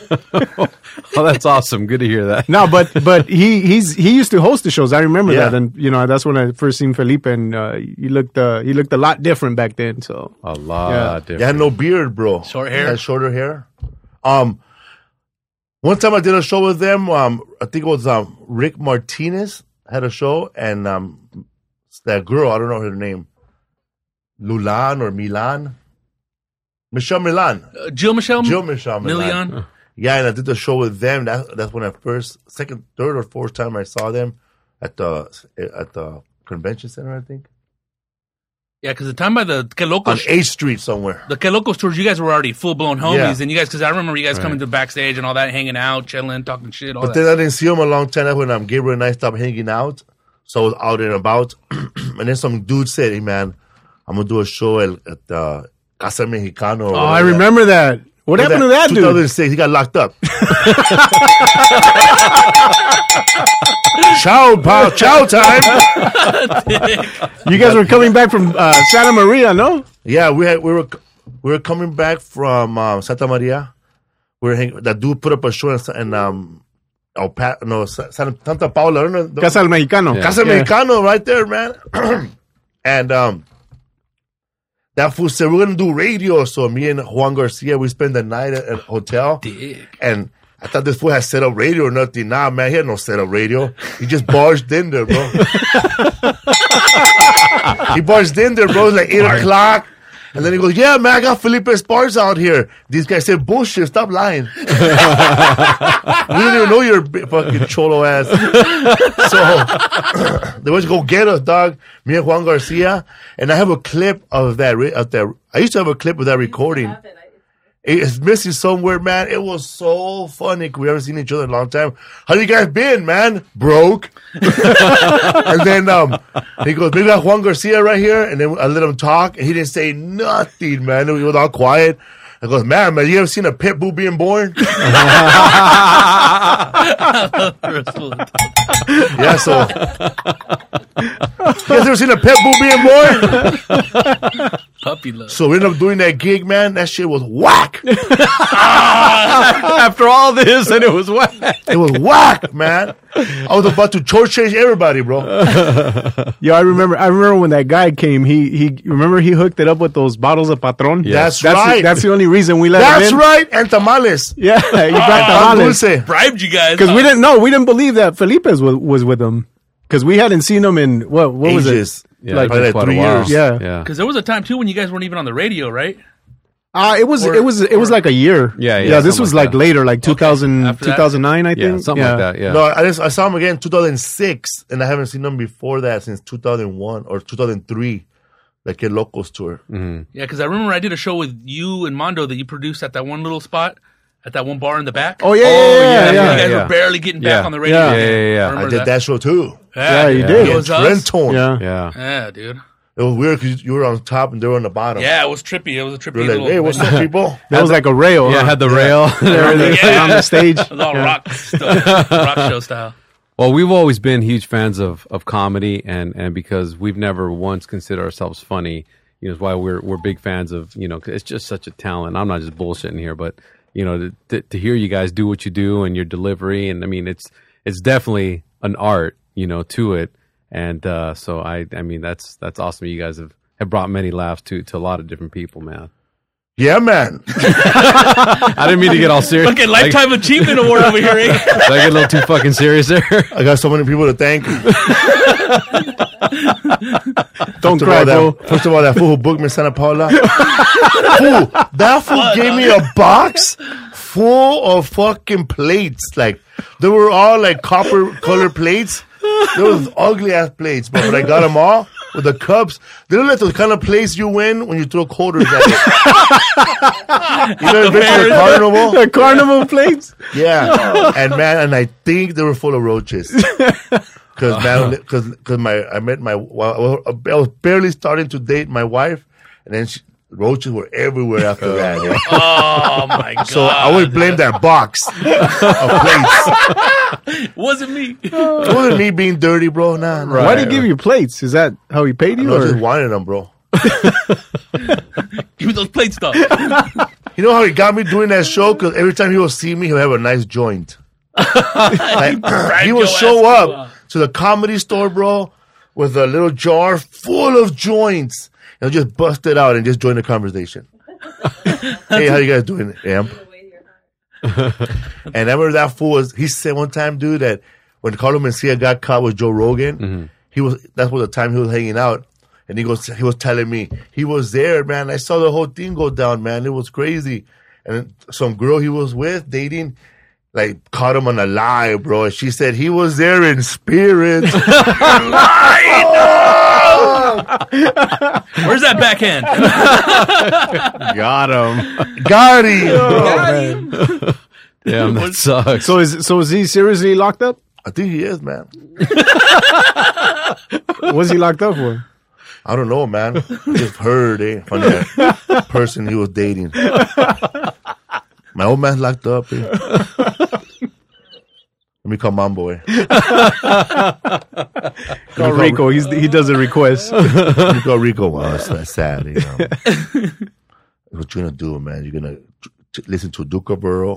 Oh, that's awesome. Good to hear that. No, but he used to host the shows. I remember Yeah. that, and that's when I first seen Felipe, and he looked a lot different back then. So A lot Yeah. different. He had no beard, bro. Short hair? He had shorter hair. One time I did a show with them. I think it was Rick Martinez had a show, and that girl, I don't know her name, Lulan or Milan, Michelle Milan, Jill Michelle Michelle Milan. Milian. Yeah, and I did the show with them. That's when second, third, or fourth time I saw them at the convention center, I think, Yeah, because the time by the Que on Locos, 8th Street somewhere. the Que Locos tours, you guys were already full blown homies, Yeah. and you guys, because I remember you guys coming to backstage and all that, hanging out, chilling, talking shit, all But that. then I didn't see him a long time. That's when Gabriel and I stopped hanging out. So I was out and about. And then some dude said, hey, man, I'm going to do a show at Casa Mexicano. oh, I remember that. What happened to that dude? 2006. He got locked up. Chow, pal. Chow time. You guys were coming back from Santa Maria, no? Yeah, we were coming back from Santa Maria. That dude put up a show in Santa Paula. I don't know, Casa del Mexicano. Casa Mexicano right there, man. And that fool said, we're going to do radio. So me and Juan Garcia, we spent the night at a hotel. Dick. And I thought this fool had set up radio or nothing. Nah, man, he had no set up radio. He just barged in there, bro. He barged in there, bro. It was like 8 o'clock. And then he goes, yeah, man, I got Felipe Esparza out here. These guys said, bullshit, stop lying. We didn't even know you're a fucking cholo ass. So they went to go get us, dog. Me and Juan Garcia. And I have a clip of that. I used to have a clip of that recording. It's missing somewhere, man. It was so funny. We haven't seen each other in a long time. How you guys been, man? Broke. And then he goes, maybe I got Juan Garcia right here. And then I let him talk. And he didn't say nothing, man. He was all quiet. I goes, man, you ever seen a pit bull being born? Yeah, so. You guys ever seen a pit bull being born? Puppy love. So we ended up doing that gig, man. That shit was whack. After all this, and it was whack. It was whack, man. I was about to church change everybody, bro. Yeah, I remember when that guy came. He remember he hooked it up with those bottles of Patron. Yeah. That's right. That's the only reason we let him That's in. right. And tamales. Yeah, he brought Pan tamales dulce. Bribed you guys. because we didn't believe that Felipe's was with them because we hadn't seen him in what was it? Ages. Yeah, Like, probably it's been like quite a 3 while. years. Yeah. Because there was a time too when you guys weren't even on the radio, right? It was like a year. Yeah, This something was like like that. later, like 2000, After that? 2009, I think. Yeah, something like that. Yeah. No, I saw him again in 2006, and I haven't seen him before that since 2001 or 2003, like a Locos tour. Yeah, because I remember I did a show with you and Mondo that you produced at that one little spot, at that one bar in the back. Oh yeah. You yeah. guys were barely getting back Yeah. on the radio. Yeah. Yeah. I I remember did that show too. Yeah, you dude. did. It was us. Trent Tone. Yeah. Yeah. Yeah, dude. It was weird because you were on top and they were on the bottom. Yeah, it was trippy. It was a trippy You're like, little. hey, what's up, people? That was like a rail. Yeah, huh? had the rail. and everything. Everything on the stage. It was all rock stuff, rock show style. Well, we've always been huge fans of comedy, and because we've never once considered ourselves funny, you know, is why we're big fans of, you know, 'cause it's just such a talent. I'm not just bullshitting here, but you know, to hear you guys do what you do and your delivery, and I mean, it's definitely an art, you know, to it, and so I mean, that's awesome. You guys have brought many laughs to a lot of different people, man. Yeah, man. I didn't mean to get all serious. Okay, Lifetime Achievement Award over here. Eh? Did I get a little too fucking serious there? I got so many people to thank. Don't cry, bro. First of all, that fool who booked me in Santa Paula. That fool gave me a box full of fucking plates. Like, they were all like copper colored plates. They was ugly ass plates, but I got them all with the cups. They look like the kind of plates you win when you throw quarters at it. You know, the carnival? The carnival plates. Yeah, and I think they were full of roaches. Because I was barely starting to date my wife, and then roaches were everywhere after that. Yeah. Oh my god! So I would blame that box of plates. Wasn't me. It wasn't me being dirty, bro. Nah. Why did he give you plates? Is that how he paid you? I Or? just wanted them, bro. Give me those plates, though. You know how he got me doing that show? Because every time he would see me, he'll have a nice joint. Like, he would show up to the Comedy Store, bro, with a little jar full of joints. And just bust it out and just join the conversation. Hey, how you guys doing, Amp? And I remember that fool he said one time, dude, that when Carlos Mencia got caught with Joe Rogan, that's what the time he was hanging out. And he was telling me, he was there, man. I saw the whole thing go down, man. It was crazy. And some girl he was with, dating, like, caught him on a lie, bro. And she said he was there in spirit. Where's that backhand? Got him. Got him. Oh, Damn, that sucks. So is he seriously locked up? I think he is, man. What's he locked up for? I don't know, man. I just heard from that person he was dating. My old man's locked up. Let me call Mom Boy. Call Rico. He does a request. Let me call Rico. Well, that's sad. You know. What you gonna do, man? You're gonna listen to Duca Burrow,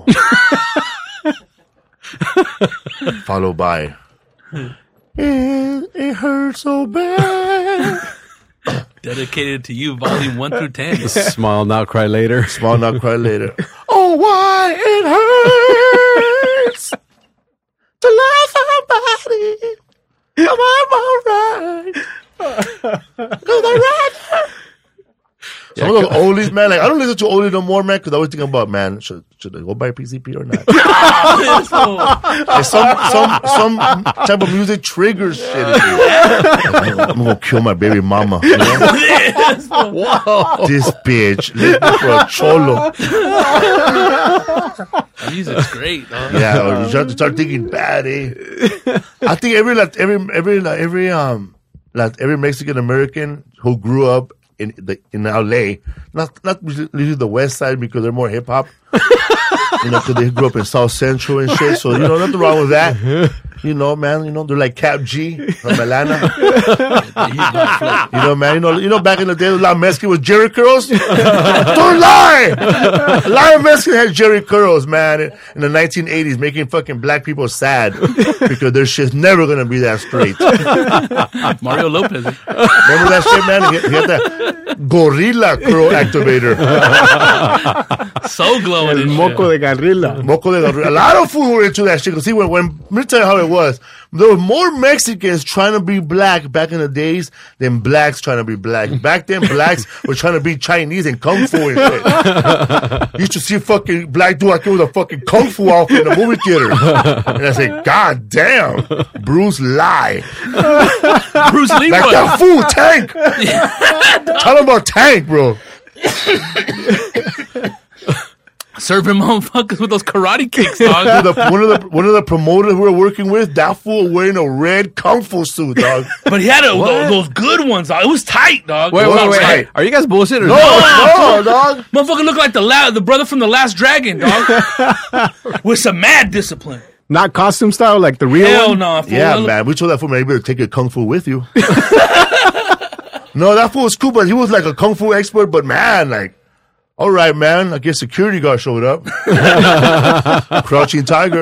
followed by it hurts so bad. Dedicated to you, volume 1 through 10. Smile now, cry later. Small, not cry later. Oh, know why it hurts to love somebody. Am I alright? Cause I rather. Some of those oldies, man, like I don't listen to oldies no more, man, because I always think about, man, should I go buy PCP or not? Like some type of music triggers shit in me. I'm gonna kill my baby mama. You know? Whoa. This bitch left me for a cholo. Music's great, dog. Yeah, or you have to start thinking bad, eh? I think every Mexican American who grew up in LA, not usually the West Side because they're more hip hop, you know, because they grew up in South Central and shit. So you know, nothing wrong with that. You know, man. You know, they're like Cap G from Atlanta. You know, man. You know, back in the day, La Mexican was Jerry Curls. Don't lie. La Mexican had Jerry Curls, man, in the 1980s, making fucking black people sad because their shit's never gonna be that straight. Mario Lopez. Remember that shit, man? He had that gorilla curl activator. So glowing. El moco de gorilla. Moco de gorilla. A lot of food were into that shit. Cause see, when let me tell you how it was. There were more Mexicans trying to be black back in the days than blacks trying to be black. Back then, blacks were trying to be Chinese and kung fu and shit. You used to see fucking black dude out there with a fucking kung fu outfit in the movie theater. And I said, God damn, Bruce Lee. Bruce Lee Like was. that fool, Tank. Tell him about Tank, bro. Serving motherfuckers with those karate kicks, dog. Dude, one of the promoters we were working with, that fool wearing a red kung fu suit, dog. But he had those good ones, dog. It was tight, dog. Wait, It was wait. tight. Are you guys bullshit or No, dog. Motherfucker looked like the brother from The Last Dragon, dog. With some mad discipline. Not costume style, like the real Hell one? no. Fool. Yeah, man. We told that fool, man, you better take your kung fu with you. No, that fool was cool, but he was like a kung fu expert, but man, like, all right, man. I guess security guard showed up. Crouching tiger.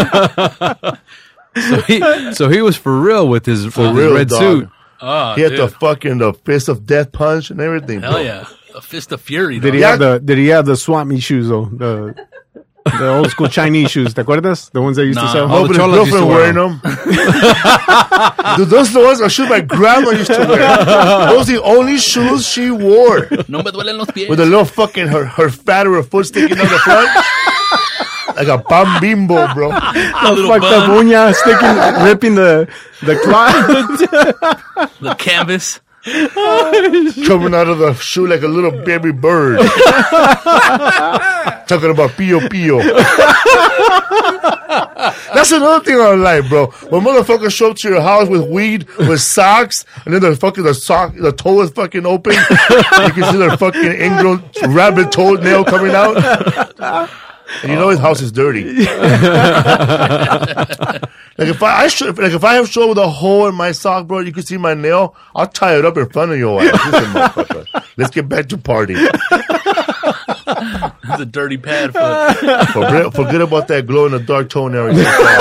So he was for real with his real, red dog. suit. Oh, He had dude. the fist of death punch and everything. Hell bro. yeah. A fist of fury, Did dog. he have the swap meet shoes though? The old school Chinese shoes, ¿te acuerdas? The ones they used to Nah. sell. Oh, the but his cholos used to girlfriend wear wearing them. Dude, those are the ones shoes my grandma used to wear. Those are the only shoes she wore. No me duelen los pies. With a little fucking her fat or her foot sticking out the front. Like a pan bimbo, bro. A little Fucked up bun, uña sticking, ripping the cloth. the canvas. Coming out of the shoe like a little baby bird. Talking about Pio Pio. That's another thing I like, bro. When motherfuckers show up to your house with weed, with socks, and then the toe is fucking open. You can see their fucking ingrown rabbit toenail coming out. And you know his house is dirty. Like if I have show with a hole in my sock, bro, you can see my nail. I'll tie it up in front of your ass. Listen, motherfucker. Let's get back to party. It's a dirty pad foot. Forget about that glow in the dark toenail.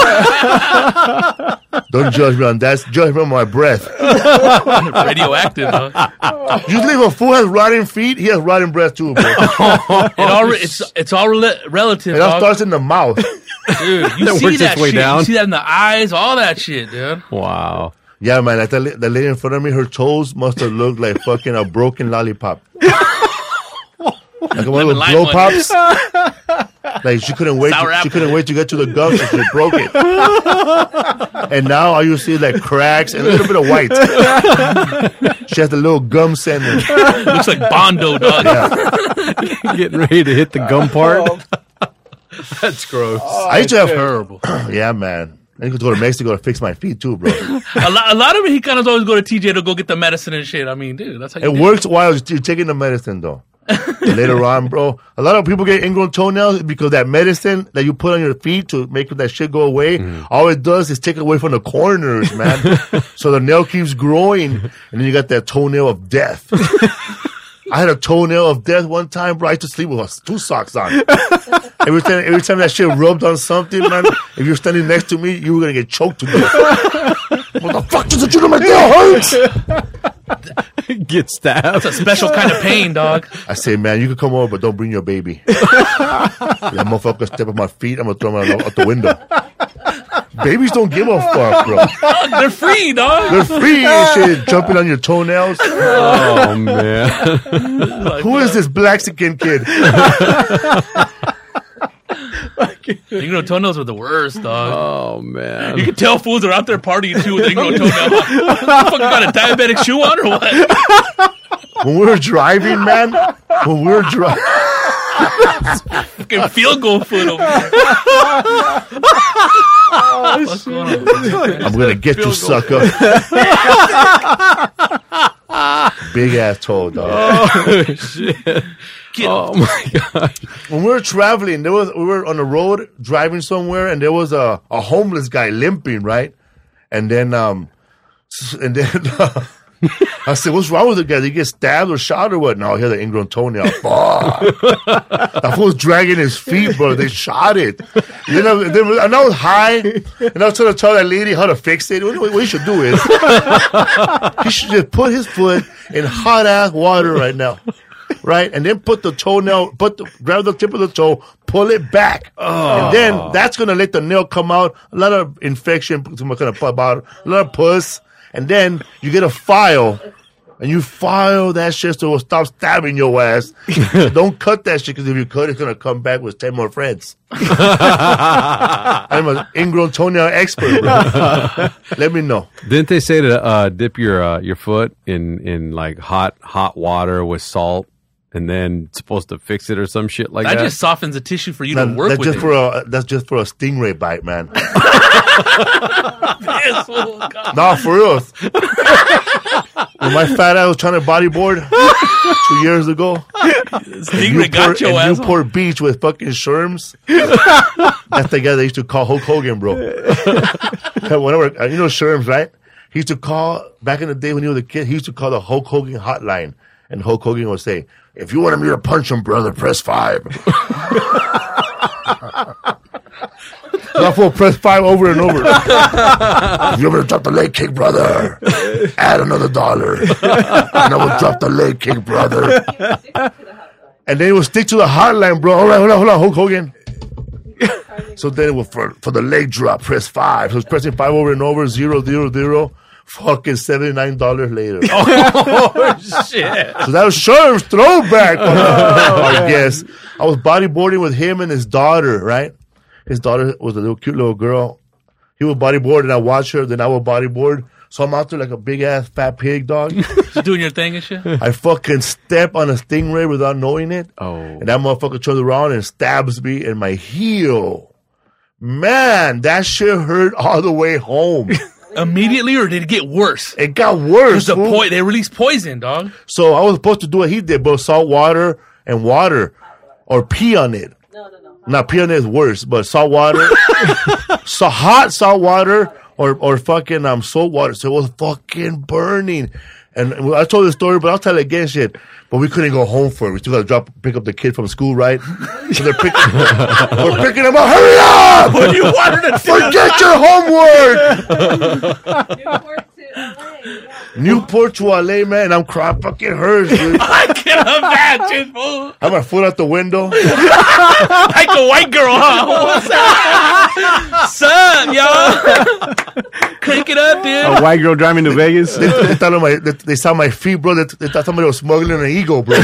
Don't judge me on that. Judge me on my breath. Radioactive, dog. Usually, if a fool has rotting feet, he has rotting breath too, bro. It's all relative, It all dog. starts in the mouth. Dude, you That see works that its way shit. down. You see that in the eyes, all that shit, dude. Wow. Yeah, man. Like the lady in front of me, her toes must have looked like fucking a broken lollipop. Like one of those Lime blow one. pops. Like she couldn't wait. Sour She apple. couldn't wait to get to the gum, and she broke it. And now all you see is like cracks and a little bit of white. She has the little gum sandwich. Looks like Bondo, dog. Getting ready to hit the gum part. That's gross. I used to have Terrible. Yeah, man. I need to go to Mexico to fix my feet too, bro. A lot of Mexicanos always go to TJ to go get the medicine and shit. I mean, dude, that's how you It do works while you're taking the medicine, though. Later on, bro, a lot of people get ingrown toenails because that medicine that you put on your feet to make that shit go away, all it does is take away from the corners, man. So the nail keeps growing, and then you got that toenail of death. I had a toenail of death one time, bro. I used to sleep with 2 socks on. Every time that shit rubbed on something, man, if you're standing next to me, you were gonna get choked to death. What the fuck does it do to my nail hurts? Get stabbed. It's a special kind of pain, dog. I say, man, you can come over, but don't bring your baby. That motherfucker step on my feet, I'm going to throw him out the window. Babies don't give a fuck, bro. They're free, dog. They're free and shit, jumping on your toenails. Oh man. Who is this Blaxican kid? Ingrown toenails are the worst, dog. Oh man. You can tell fools are out there partying too with ingrown toenails. Fucking got a diabetic shoe on or what? When we were driving, man, Fucking field goal foot over here. What's going on? I'm going to get you, sucker. Big ass toe, dog. Oh shit. Oh my god. When we were traveling, we were on the road driving somewhere, and there was a homeless guy limping, right? And then I said, "What's wrong with the guy? Did he get stabbed or shot or what?" No, he had an ingrown toenail. Fuck. That fool was dragging his feet, bro. They shot it. And I was high, and I was trying to tell that lady how to fix it. What he should do is he should just put his foot in hot ass water right now. Right, and then put the toenail, grab the tip of the toe, pull it back, and then that's gonna let the nail come out. A lot of infection, gonna pop out, a lot of pus, and then you get a file, and you file that shit so it'll stop stabbing your ass. Don't cut that shit, because if you cut, it's gonna come back with 10 more friends. I'm an ingrown toenail expert, bro. Let me know. Didn't they say to dip your foot in like hot water with salt? And then supposed to fix it or some shit like that. That just softens the tissue for you to work that's with. That's just for a stingray bite, man. Yes, oh, God. No, for real. When my fat ass was trying to bodyboard 2 years ago, Stingray got your ass. Newport Beach with fucking Sherms. That's the guy they used to call Hulk Hogan, bro. Whenever, you know Sherms, right? He used to call, back in the day when he was a kid, he used to call the Hulk Hogan hotline. And Hulk Hogan would say, "If you want me to punch him, brother, press 5. That fool press 5 over and over. "If you want me to drop the leg kick, brother, add another $1. And I will drop the leg kick, brother." And then he would stick to the hotline, bro. All right, hold on, Hulk Hogan. So then it was for the leg drop, press 5. So it's pressing 5 over and over, 0, 0, 0. Fucking $79 later. Oh, shit. So that was Sherm's throwback. I guess. I was bodyboarding with him and his daughter, right? His daughter was a cute little girl. He would bodyboard and I watch her, then I would bodyboard. So I'm out there like a big ass fat pig, dog. Just doing your thing and shit? I fucking step on a stingray without knowing it. Oh. And that motherfucker turns around and stabs me in my heel. Man, that shit hurt all the way home. Immediately, or did it get worse? It got worse. They released poison, dog. So I was supposed to do what he did, but salt water and water, or pee on it. No. Now pee on it is worse, but salt water, so hot salt water, or fucking salt water. So it was fucking burning. And I told the story, but I'll tell it again, shit. But we couldn't go home for it. We still got to pick up the kid from school, right? So we're picking him up. Hurry up! What do you want her to do? Forget your homework! Newport to LA, man. And I'm crying. Fucking hurts, dude. I can imagine, fool. I have my foot out the window. Like a white girl, huh? What's up? Son, y'all. Crank it up, dude. A white girl driving to Vegas. They saw my feet, bro. They thought somebody was smuggling an eagle, bro.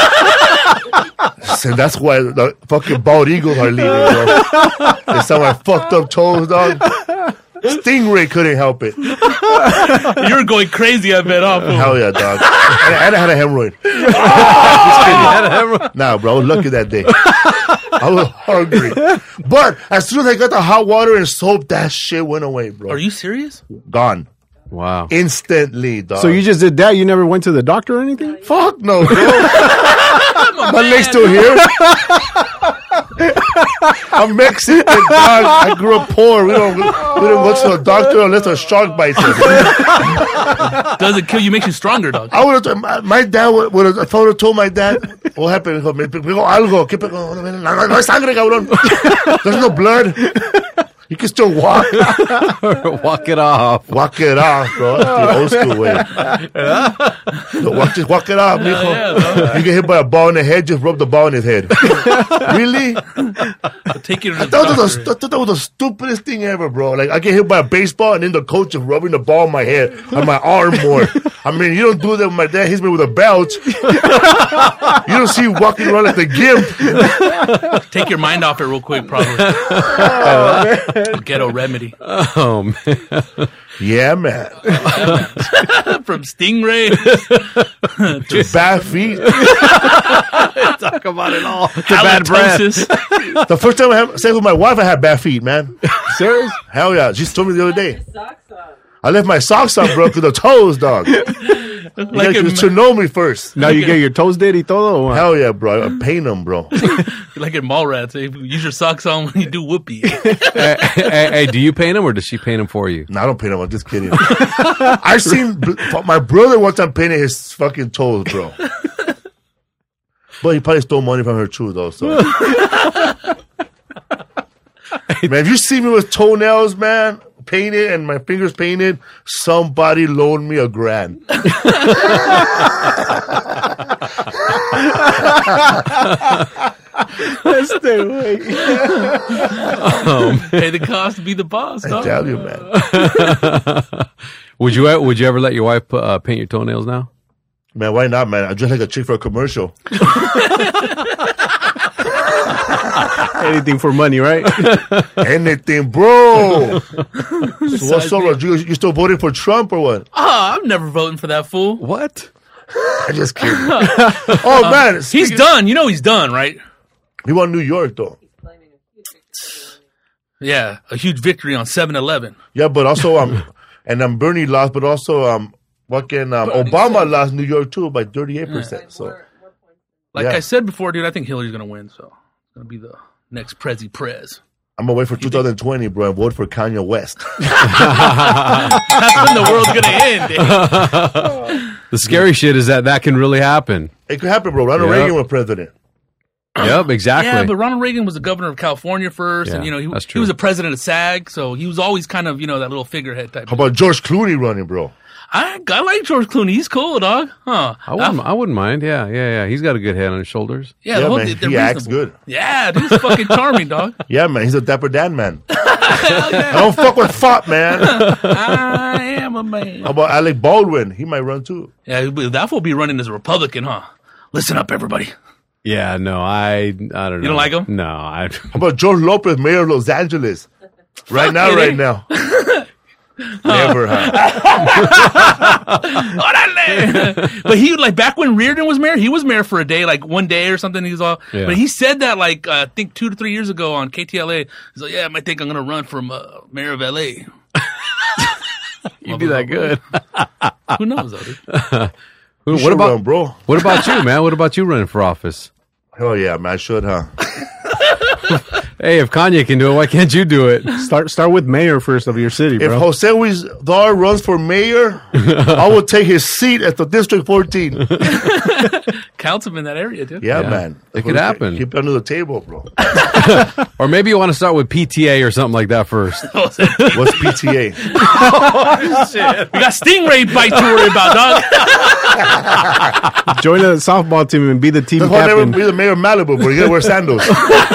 So that's why the fucking bald eagles are leaving, bro. They saw my fucked up toes, dog. Stingray couldn't help it. You were going crazy, I bet, huh? Hell yeah, dog. And I had a hemorrhoid. Nah, bro, I was lucky that day. I was hungry. But as soon as I got the hot water and soap, that shit went away, bro. Are you serious? Gone. Wow. Instantly, dog. So you just did that? You never went to the doctor or anything? Fuck no, bro. My leg's still here. I'm Mexican, dog. I grew up poor. We don't go to a doctor unless a shark bites us. Doesn't kill you, makes you stronger, dog. I would have. My dad would have. If I would have told my dad what happened, me dijo algo. No hay sangre, cabrón. There's no blood. You can still walk. Walk it off. Walk it off, bro. That's the old school way. Just walk it off, mijo. Yeah, You get hit by a ball in the head, just rub the ball in his head. Really? Take you to the I thought doctor. that was the stupidest thing ever, bro. Like, I get hit by a baseball, and then the coach is rubbing the ball on my head, on my arm more. I mean, you don't do that when my dad hits me with a belt. You don't see you walking around like the gimp. Take your mind off it real quick, probably. Ghetto remedy. Oh man. Yeah, man. From Stingray. Just bad feet. Talk about it all. The bad breath. Halitosis. The first time I had sex with my wife, I had bad feet, man. Serious? Hell yeah. She told me the other day. Your socks on. I left my socks on, bro, to the toes, dog. You Like guys in, should know me first. Now you get your toes did y todo or what? Hell yeah, bro. I paint them, bro. like in Mallrats. Hey, use your socks on when you do whoopee. Hey, do you paint him or does she paint him for you? No, I don't paint them. I'm just kidding. I seen my brother one time painted his fucking toes, bro. But he probably stole money from her too, though. So, man, if you see me with toenails, man, painted and my fingers painted, somebody loaned me $1,000. Let's stay away. Hey, the cost to be the boss, I dog. tell you, man. Would you ever let your wife paint your toenails now? Man, why not, man? I dress like a chick for a commercial. Anything for money, right? Anything, bro. So what's up, Rodrigo? You still voting for Trump or what? I'm never voting for that fool. What? I just kidding. Oh, man. He's done. You know he's done, right? He won New York, though. He's claiming a huge victory. Yeah, a huge victory on 7-Eleven. Yeah, but also, Bernie lost, but also, Obama lost New York, too, by 38%. So, More points. Like Yeah. I said before, dude, I think Hillary's going to win. So it's going to be the next Prez. I'm going to wait for 2020, bro, and vote for Kanye West. That's when the world's going to end. Dude. The scary shit is that can really happen. It could happen, bro. Ronald Yep. Reagan was president. Yep, exactly. Yeah, but Ronald Reagan was the governor of California first, Yeah, and that's he true. was the president of SAG, so he was always kind of that little figurehead type. How about George Clooney running, bro? I like George Clooney. He's cool, dog. Huh? I wouldn't mind. Yeah. He's got a good head on his shoulders. Yeah, Yeah, the whole, man. they're He acts reasonable. good. Yeah, dude, he's fucking charming, dog. Yeah, man. He's a Dapper Dan man. I don't fuck with fop, man. I am a man. How about Alec Baldwin? He might run, too. Yeah, that will be running as a Republican, huh? Listen up, everybody. Yeah, no, I don't know. You don't like him? No, How about George Lopez, mayor of Los Angeles? Right now. Never have. Orale! But he, like, back when Reardon was mayor, he was mayor for a day, like one day or something. He was all, Yeah. but he said that, like, I think 2 to 3 years ago on KTLA. He's like, yeah, I might think I'm going to run for mayor of LA. you'd be that good. Who knows, though, dude? You What should about run, bro? What about you, man? What about you running for office? Hell yeah, man. I should, huh? Hey, if Kanye can do it, why can't you do it? Start with mayor first of your city, If bro. Jose Huizar runs for mayor, I will take his seat at the District 14. Counts him in that area, dude. Yeah, Yeah. man. It could happen. Keep it under the table, bro. Or maybe you want to start with PTA or something like that first. What's PTA? We got Stingray bite to worry about, dog. Join the softball team and be the team That's why I never captain. be the mayor of Malibu, bro. You gotta wear sandals.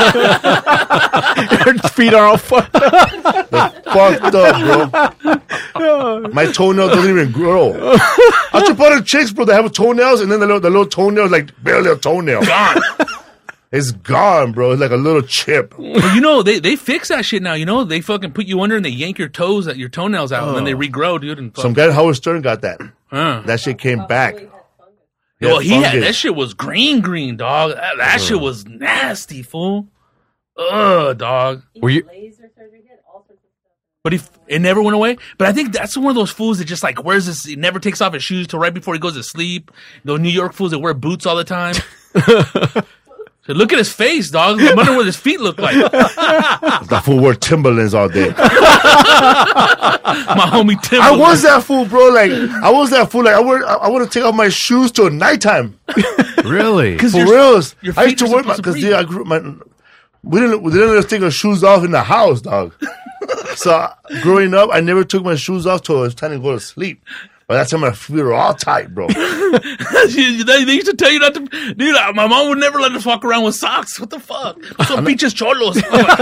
Your feet are all fucked up. Fucked up, bro. My toenail doesn't even grow. I should put chicks, bro, that have toenails, and then the little toenail is like barely a toenail. Gone. It's gone, bro. It's like a little chip. But they fix that shit now. They fucking put you under and they yank your toenails out, and then they regrow, dude. And Some guy at Howard Stern got that. uh. That shit came back. Well, he had fungus. that shit was green, dog. That shit was nasty, fool. Dog. Were you? Laser surgery, he had all sorts of stuff. But it never went away. But I think that's one of those fools that just like wears this. He never takes off his shoes till right before he goes to sleep. Those New York fools that wear boots all the time. So look at his face, dog. I'm wondering what his feet look like. That fool wore Timberlands all day. My homie Tim. I was that fool, bro. Like, I was that fool. Like, I want to take off my shoes till nighttime. Really? For your reals. your I used feet to are wear my, supposed to because I grew my, we didn't let us take our shoes off in the house, dog. So growing up, I never took my shoes off till it was time to go to sleep. By that time, my feet were all tight, bro. They used to tell you not to. Dude, my mom would never let us walk around with socks. What the fuck? Some pinches cholos.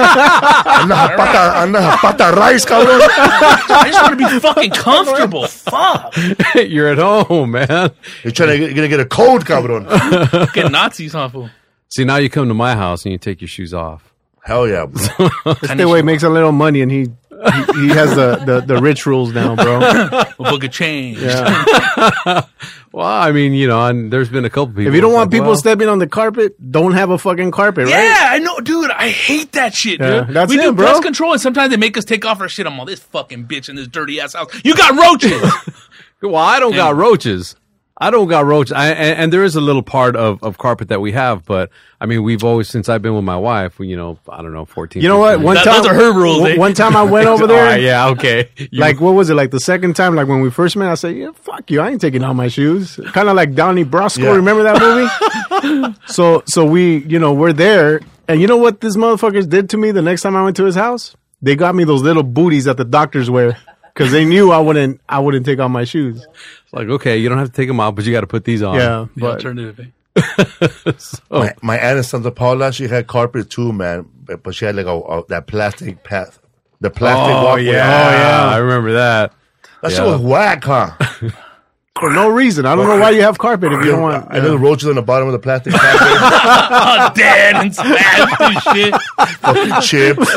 Anda pata rice, cabrón. I just want to be fucking comfortable. Fuck. You're at home, man. You're gonna get a cold, cabrón. Get Nazis, huh, fool? See, now you come to my house and you take your shoes off. Hell yeah, bro. This way makes a little money, and he has the rich rules now, bro. We'll book a change. Yeah. Well, I mean, you know, and there's been a couple people. If you don't want like, people well, stepping on the carpet, don't have a fucking carpet, right? Yeah, I know, dude. I hate that shit, Yeah, dude. that's we do it, bro. pest control, and sometimes they make us take off our shit. I'm all, this fucking bitch in this dirty ass house. You got roaches. well, I don't got roaches. And there is a little part of carpet that we have, but I mean, we've always, since I've been with my wife, you know, I don't know, 14. You know what? 15 One time, those are her rules, eh? One time I went over there. All right, yeah, okay. Like, what was it? Like the second time, like when we first met, I said, yeah, fuck you. I ain't taking off my shoes. Kind of like Donnie Brasco. Yeah. Remember that movie? So we, you know, we're there. And you know what this motherfuckers did to me the next time I went to his house? They got me those little booties that the doctors wear. Cause they knew I wouldn't take off my shoes. It's like, okay, you don't have to take them out, but you got to put these on. Yeah. The But alternative. Eh? My aunt in Santa Paula, she had carpet too, man. But she had like that plastic path. The plastic Oh, walkway. yeah. I remember that. That shit Yeah. was whack, huh? for no reason. I don't know why you have carpet if you don't want. I know the roaches on the bottom of the plastic path. Oh, dead and smashed and shit. Fucking chips.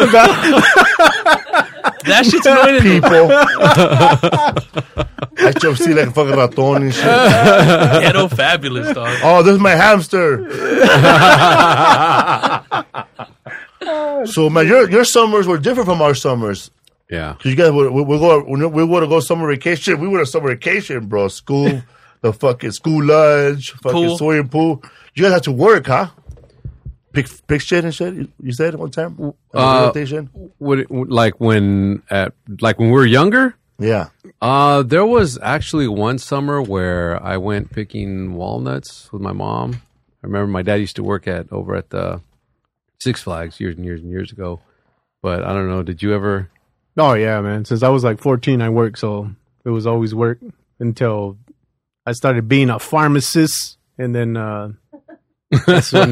That shit's annoying. People. I just see like a fucking raton and shit. Ghetto fabulous, dog. Oh, this is my hamster. So, man, your summers were different from our summers. Yeah. Cause you guys we want to go summer vacation. We went on summer vacation, bro. School, the fucking school lunch, fucking Pool. swimming pool. You guys have to work, huh? Pick shit and shit. You said one time. Rotation. Like when we were younger. Yeah. There was actually one summer where I went picking walnuts with my mom. I remember my dad used to work over at the Six Flags years and years and years ago. But I don't know. Did you ever? Oh yeah, man. Since I was like 14, I worked, so it was always work until I started being a pharmacist, and then that's when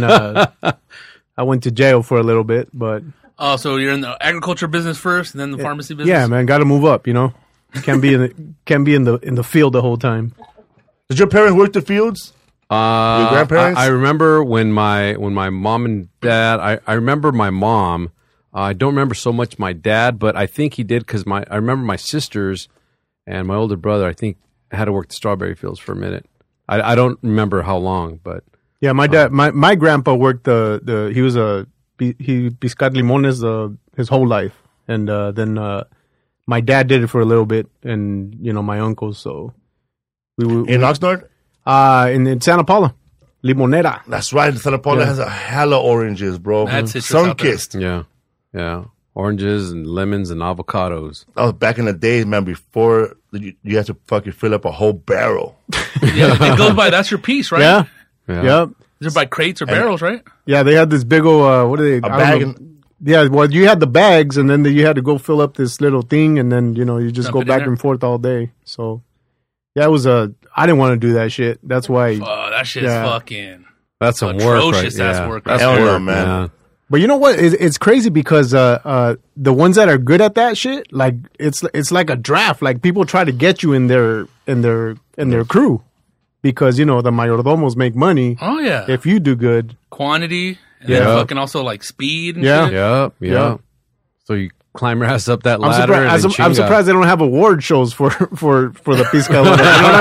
I went to jail for a little bit. But Oh, so you're in the agriculture business first, and then the pharmacy business. yeah, man, got to move up. You know, can't be in the field the whole time. Did your parents work the fields? Your grandparents? I remember when my mom and dad. I remember my mom. I don't remember so much my dad, but I think he did because I remember my sisters and my older brother. I think had to work the strawberry fields for a minute. I don't remember how long, but Yeah, my dad, my grandpa worked he was he piscad limones his whole life, and then my dad did it for a little bit, and you know my uncles. So In Oxnard? in Santa Paula, limonera. That's right. Santa Paula has a hella oranges, bro. Mad citrus out there. Sun-kissed. yeah, oranges and lemons and avocados. That was back in the days, man, before you had to fucking fill up a whole barrel. Yeah, it goes by, that's your piece, right? Yeah, Yeah. yep, They're by crates or barrels, right? yeah. They had this big old what are they? A bag. Yeah, well, you had the bags, and then you had to go fill up this little thing, and then you just Dump go it in back there? and forth all day. So, yeah, it was I didn't want to do that shit. That's why. Oh, that shit's Yeah. fucking. That's some work, right? Atrocious ass Yeah. work. That's Hell no, work, man. man. But you know what? It's crazy because the ones that are good at that shit, like it's like a draft. Like people try to get you in their crew because the mayordomos make money Oh, yeah. if you do good. Quantity. And Yeah. then fucking also like speed and Yeah. shit. Yeah. Yeah. So you climb your ass up that I'm ladder. surprised. and then I'm chinga. surprised they don't have award shows for the Pisca. You know what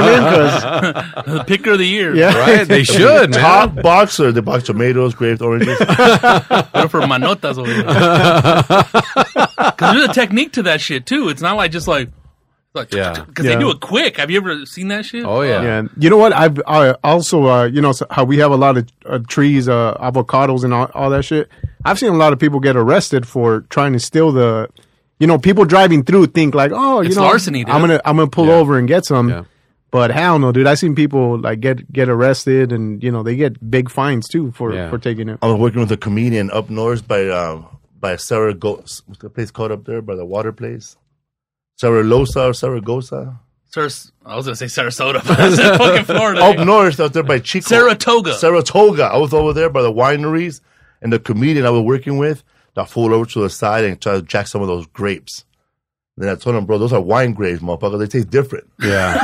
I mean? The picker of the year. Yeah. Right? They should, man. Top boxer. They box tomatoes, grapes, oranges. Go for manotas over here. Because there's a technique to that shit, too. It's not like just like Yeah. because Yeah. they do it quick. Have you ever seen that shit? Oh yeah. Yeah, you know what? I also so how we have a lot of trees, avocados, and all that shit. I've seen a lot of people get arrested for trying to steal the. People driving through think like, oh, It's larceny, dude. I'm gonna pull Yeah. over and get some. Yeah. But hell no, dude! I've seen people like get arrested, and they get big fines too for taking it. I was working with a comedian up north by Saragossa. What's the place called up there by the water place? Saragossa or Saragossa? I was gonna say Sarasota, but I said fucking Florida. Up north, out there by Chico. Saratoga. I was over there by the wineries, and the comedian I was working with, got pulled over to the side and tried to jack some of those grapes. Then I told him, bro, those are wine grapes, motherfucker. They taste different. Yeah.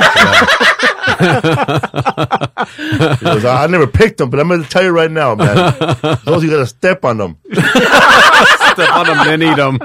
He goes, I never picked them, but I'm going to tell you right now, man. Those you got to step on them. Step on them, then eat them.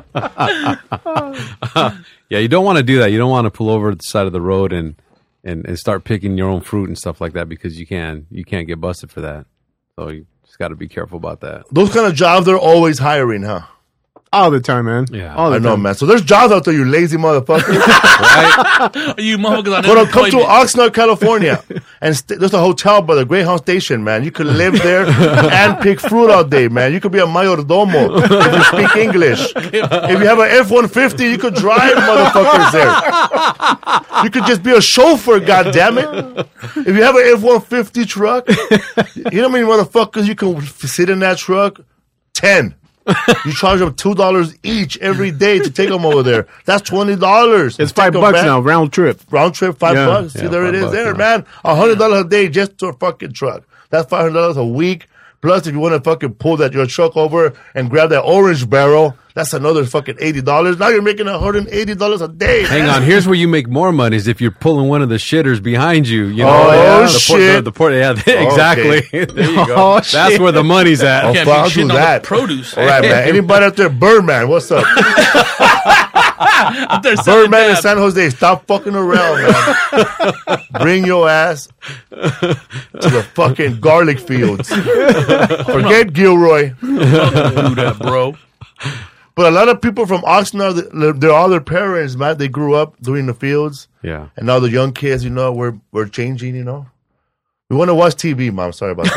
Yeah, you don't want to do that. You don't want to pull over to the side of the road and start picking your own fruit and stuff like that because you can't get busted for that. So you just got to be careful about that. Those kind of jobs, they're always hiring, huh? All the time, man. Yeah. All the I know, time. man. So there's jobs out there, you lazy motherfuckers. Right? You motherfuckers on Come to Oxnard, California, and there's a hotel by the Greyhound station, man. You could live there and pick fruit all day, man. You could be a mayordomo if you speak English. If you have an F-150, you could drive motherfuckers there. You could just be a chauffeur, goddammit. If you have an F-150 truck, you know how many motherfuckers you can sit in that truck? 10. You charge them $2 each every day to take them over there. That's $20. It's $5 now, round trip. Round trip, $5. See, Yeah, there it is $5 there, now. man. $100 a day just to a fucking truck. That's $500 a week. Plus, if you want to fucking pull your truck over and grab that orange barrel, that's another fucking $80. Now you're making $180 a day. Hang man. on. Here's where you make more money is if you're pulling one of the shitters behind you. You know, Oh, yeah. the port, shit. yeah, exactly. There you go. Oh, That's shit. where the money's at. Oh, Can't fuck, be I'll do shitting on that. the produce. All right, man. Anybody out there, Birdman, what's up? Out there selling Birdman in dabs. San Jose, stop fucking around, man. Bring your ass to the fucking garlic fields. Forget Gilroy. Do that, bro. But a lot of people from Oxnard, they're all their parents, man. They grew up doing the fields. Yeah. And now the young kids, you know, we're changing, you know. We want to watch TV, Mom. Sorry about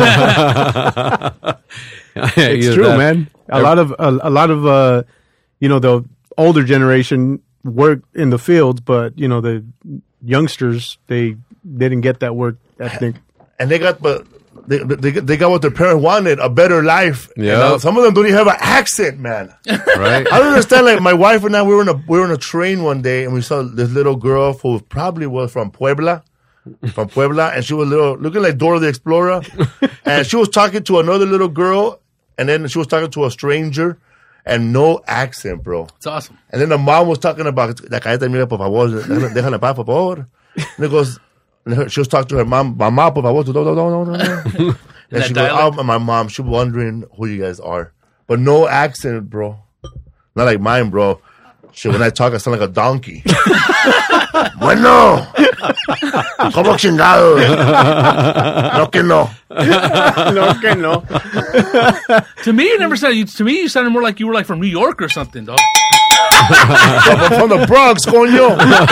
that. It's true, man. A lot of you know, the older generation work in the fields, but you know, the youngsters they didn't get that work ethic. And they got they got what their parents wanted, a better life. Yeah. And, some of them don't even have an accent, man. Right. I don't understand. Like my wife and I, we were in a train one day, and we saw this little girl who probably was from Puebla, and she was looking like Dora the Explorer, and she was talking to another little girl, and then she was talking to a stranger, and no accent, bro. It's awesome. And then the mom was talking about, la cállate, mira, por favor, déjala paz, por favor. And it goes, she was talking to her mom, mamá, por favor, no. And she goes, oh, my mom, she was wondering who you guys are. But no accent, bro. Not like mine, bro. Shit, when I talk, I sound like a donkey. Bueno. ¿Cómo chingado? No que no. No, que no. To me, you never sounded. To me, you sounded more like you were like from New York or something, dog. I'm from the Bronx, coño.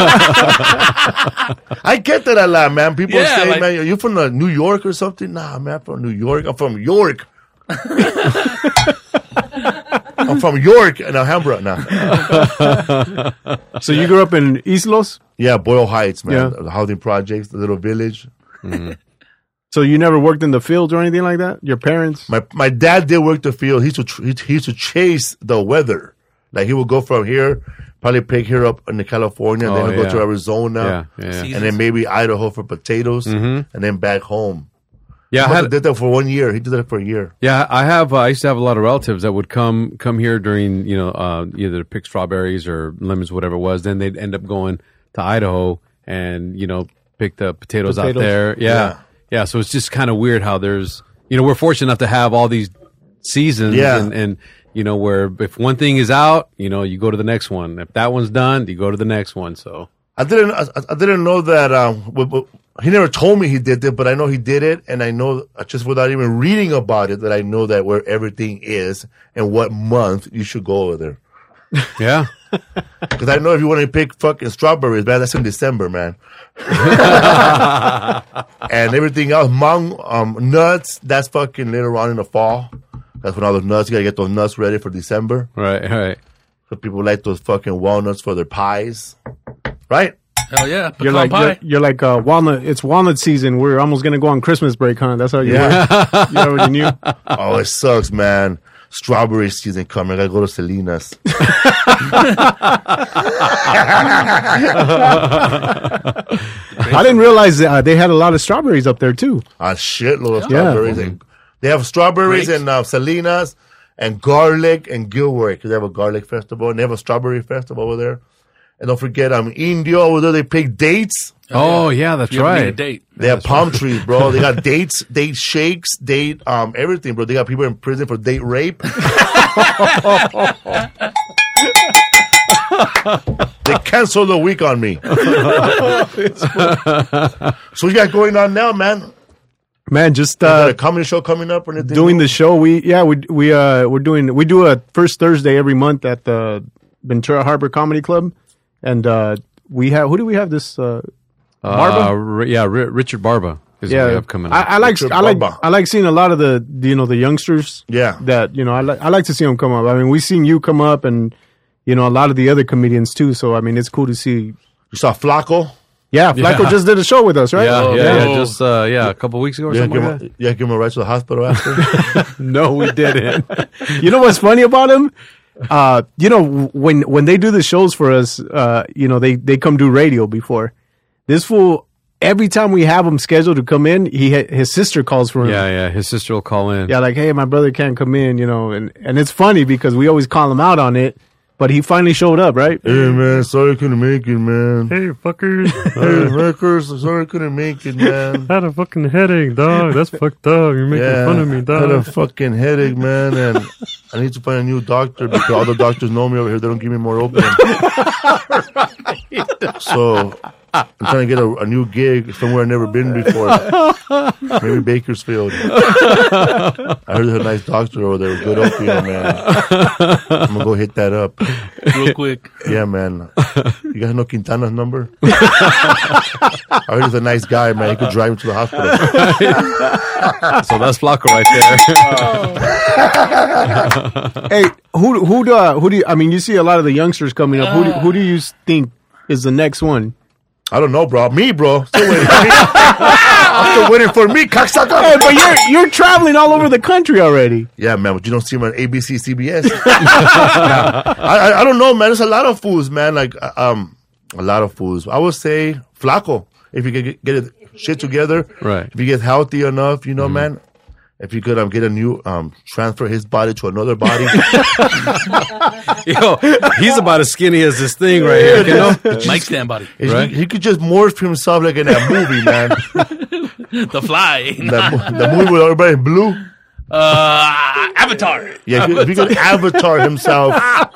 I get that a lot, man. People Yeah, say, like- man, are you from New York or something? Nah, man, I'm from New York. I'm from York. I'm from York and Alhambra now. So you grew up in East Los? Yeah, Boyle Heights, man. Yeah. The housing projects, the little village. So you never worked in the fields or anything like that? Your parents? My dad did work the field. He used to chase the weather. Like he would go from here, probably pick here up in California, and then he'll go to Arizona, Yeah. and then maybe Idaho for potatoes, and then back home. Yeah, He did that for 1 year. He did that for a year. Yeah, I used to have a lot of relatives that would come here during either to pick strawberries or lemons, whatever it was. Then they'd end up going to Idaho and pick the potatoes out there. Yeah. So it's just kind of weird how there's we're fortunate enough to have all these seasons. Yeah. And where if one thing is out, you go to the next one. If that one's done, you go to the next one. So I didn't know that. He never told me he did it, but I know he did it, and I know just without even reading about it that I know that where everything is and what month you should go over there. yeah. Because I know if you want to pick fucking strawberries, man, that's in December, man. And everything else, nuts, that's fucking later on in the fall. That's when all those nuts, you gotta get those nuts ready for December. Right. So people like those fucking walnuts for their pies. Right? Hell yeah, You're pecan pie. like you're like walnut. It's walnut season. We're almost gonna go on Christmas break, huh? That's how you Yeah. were. You already knew. Oh, it sucks, man. strawberry season coming. I gotta go to Salinas. I didn't realize they had a lot of strawberries up there too. A shitload of Yeah. strawberries. And they have strawberries Grapes. in Salinas and garlic and Gilroy because they have a garlic festival and they have a strawberry festival over there. And don't forget, Indio over there. They pick dates. Oh yeah, that's You ever need a right. date. They have palm trees, bro. They got dates, date shakes, date everything, bro. They got people in prison for date rape. They canceled the week on me. So what you got going on now, man? Man, just You got a comedy show coming up or anything? doing the show. We do a first Thursday every month at the Ventura Harbor Comedy Club, and we have who do we have this? Barba? Richard Barba is what we have coming up. I like Richard I like Barba. I like seeing a lot of the the youngsters. Yeah. that I like to see them come up. I mean, we've seen you come up, and a lot of the other comedians too. So I mean, it's cool to see. You saw Flacco? Yeah, Flacco just did a show with us, right? yeah, just a couple weeks ago or Yeah, something give like that. him, yeah, give him a ride to the hospital after. No, we didn't. You know what's funny about him? When they do the shows for us, they come do radio before. This fool, every time we have him scheduled to come in, his sister calls for him. Yeah, his sister will call in. Yeah, like, hey, my brother can't come in, and it's funny because we always call him out on it, but he finally showed up, right? Hey, man, sorry I couldn't make it, man. Hey, fuckers. Hey, Records, sorry I couldn't make it, man. I had a fucking headache, dog. That's fucked up. You're making fun of me, I had a dog. fucking headache, man, and I need to find a new doctor because all the doctors know me over here. They don't give me more open. So I'm trying to get a new gig somewhere I've never been before. Maybe Bakersfield. I heard there's a nice doctor over there with good opium, man. I'm going to go hit that up. Real quick. Yeah, man. You guys know Quintana's number? I heard he's a nice guy, man. He could drive me to the hospital. So that's Flacco right there. Hey, who do you? I mean, you see a lot of the youngsters coming up. Who do you think is the next one? I don't know, bro. Me, bro. Still waiting for me. I'm still waiting for me, cocksucker. Hey, but you're traveling all over the country already. Yeah, man, but you don't see him on ABC, CBS. I don't know, man. There's a lot of fools, man. Like, a lot of fools. I would say Flacco. If you could get his shit together. Right. If you get healthy enough, man. If you could get a new, transfer his body to another body. Yo, he's about as skinny as this thing right here. You know? Mike Stand Body. Right. He could just morph himself like in that movie, man. The Fly. The movie with everybody in blue. Avatar. Yeah, if he could avatar himself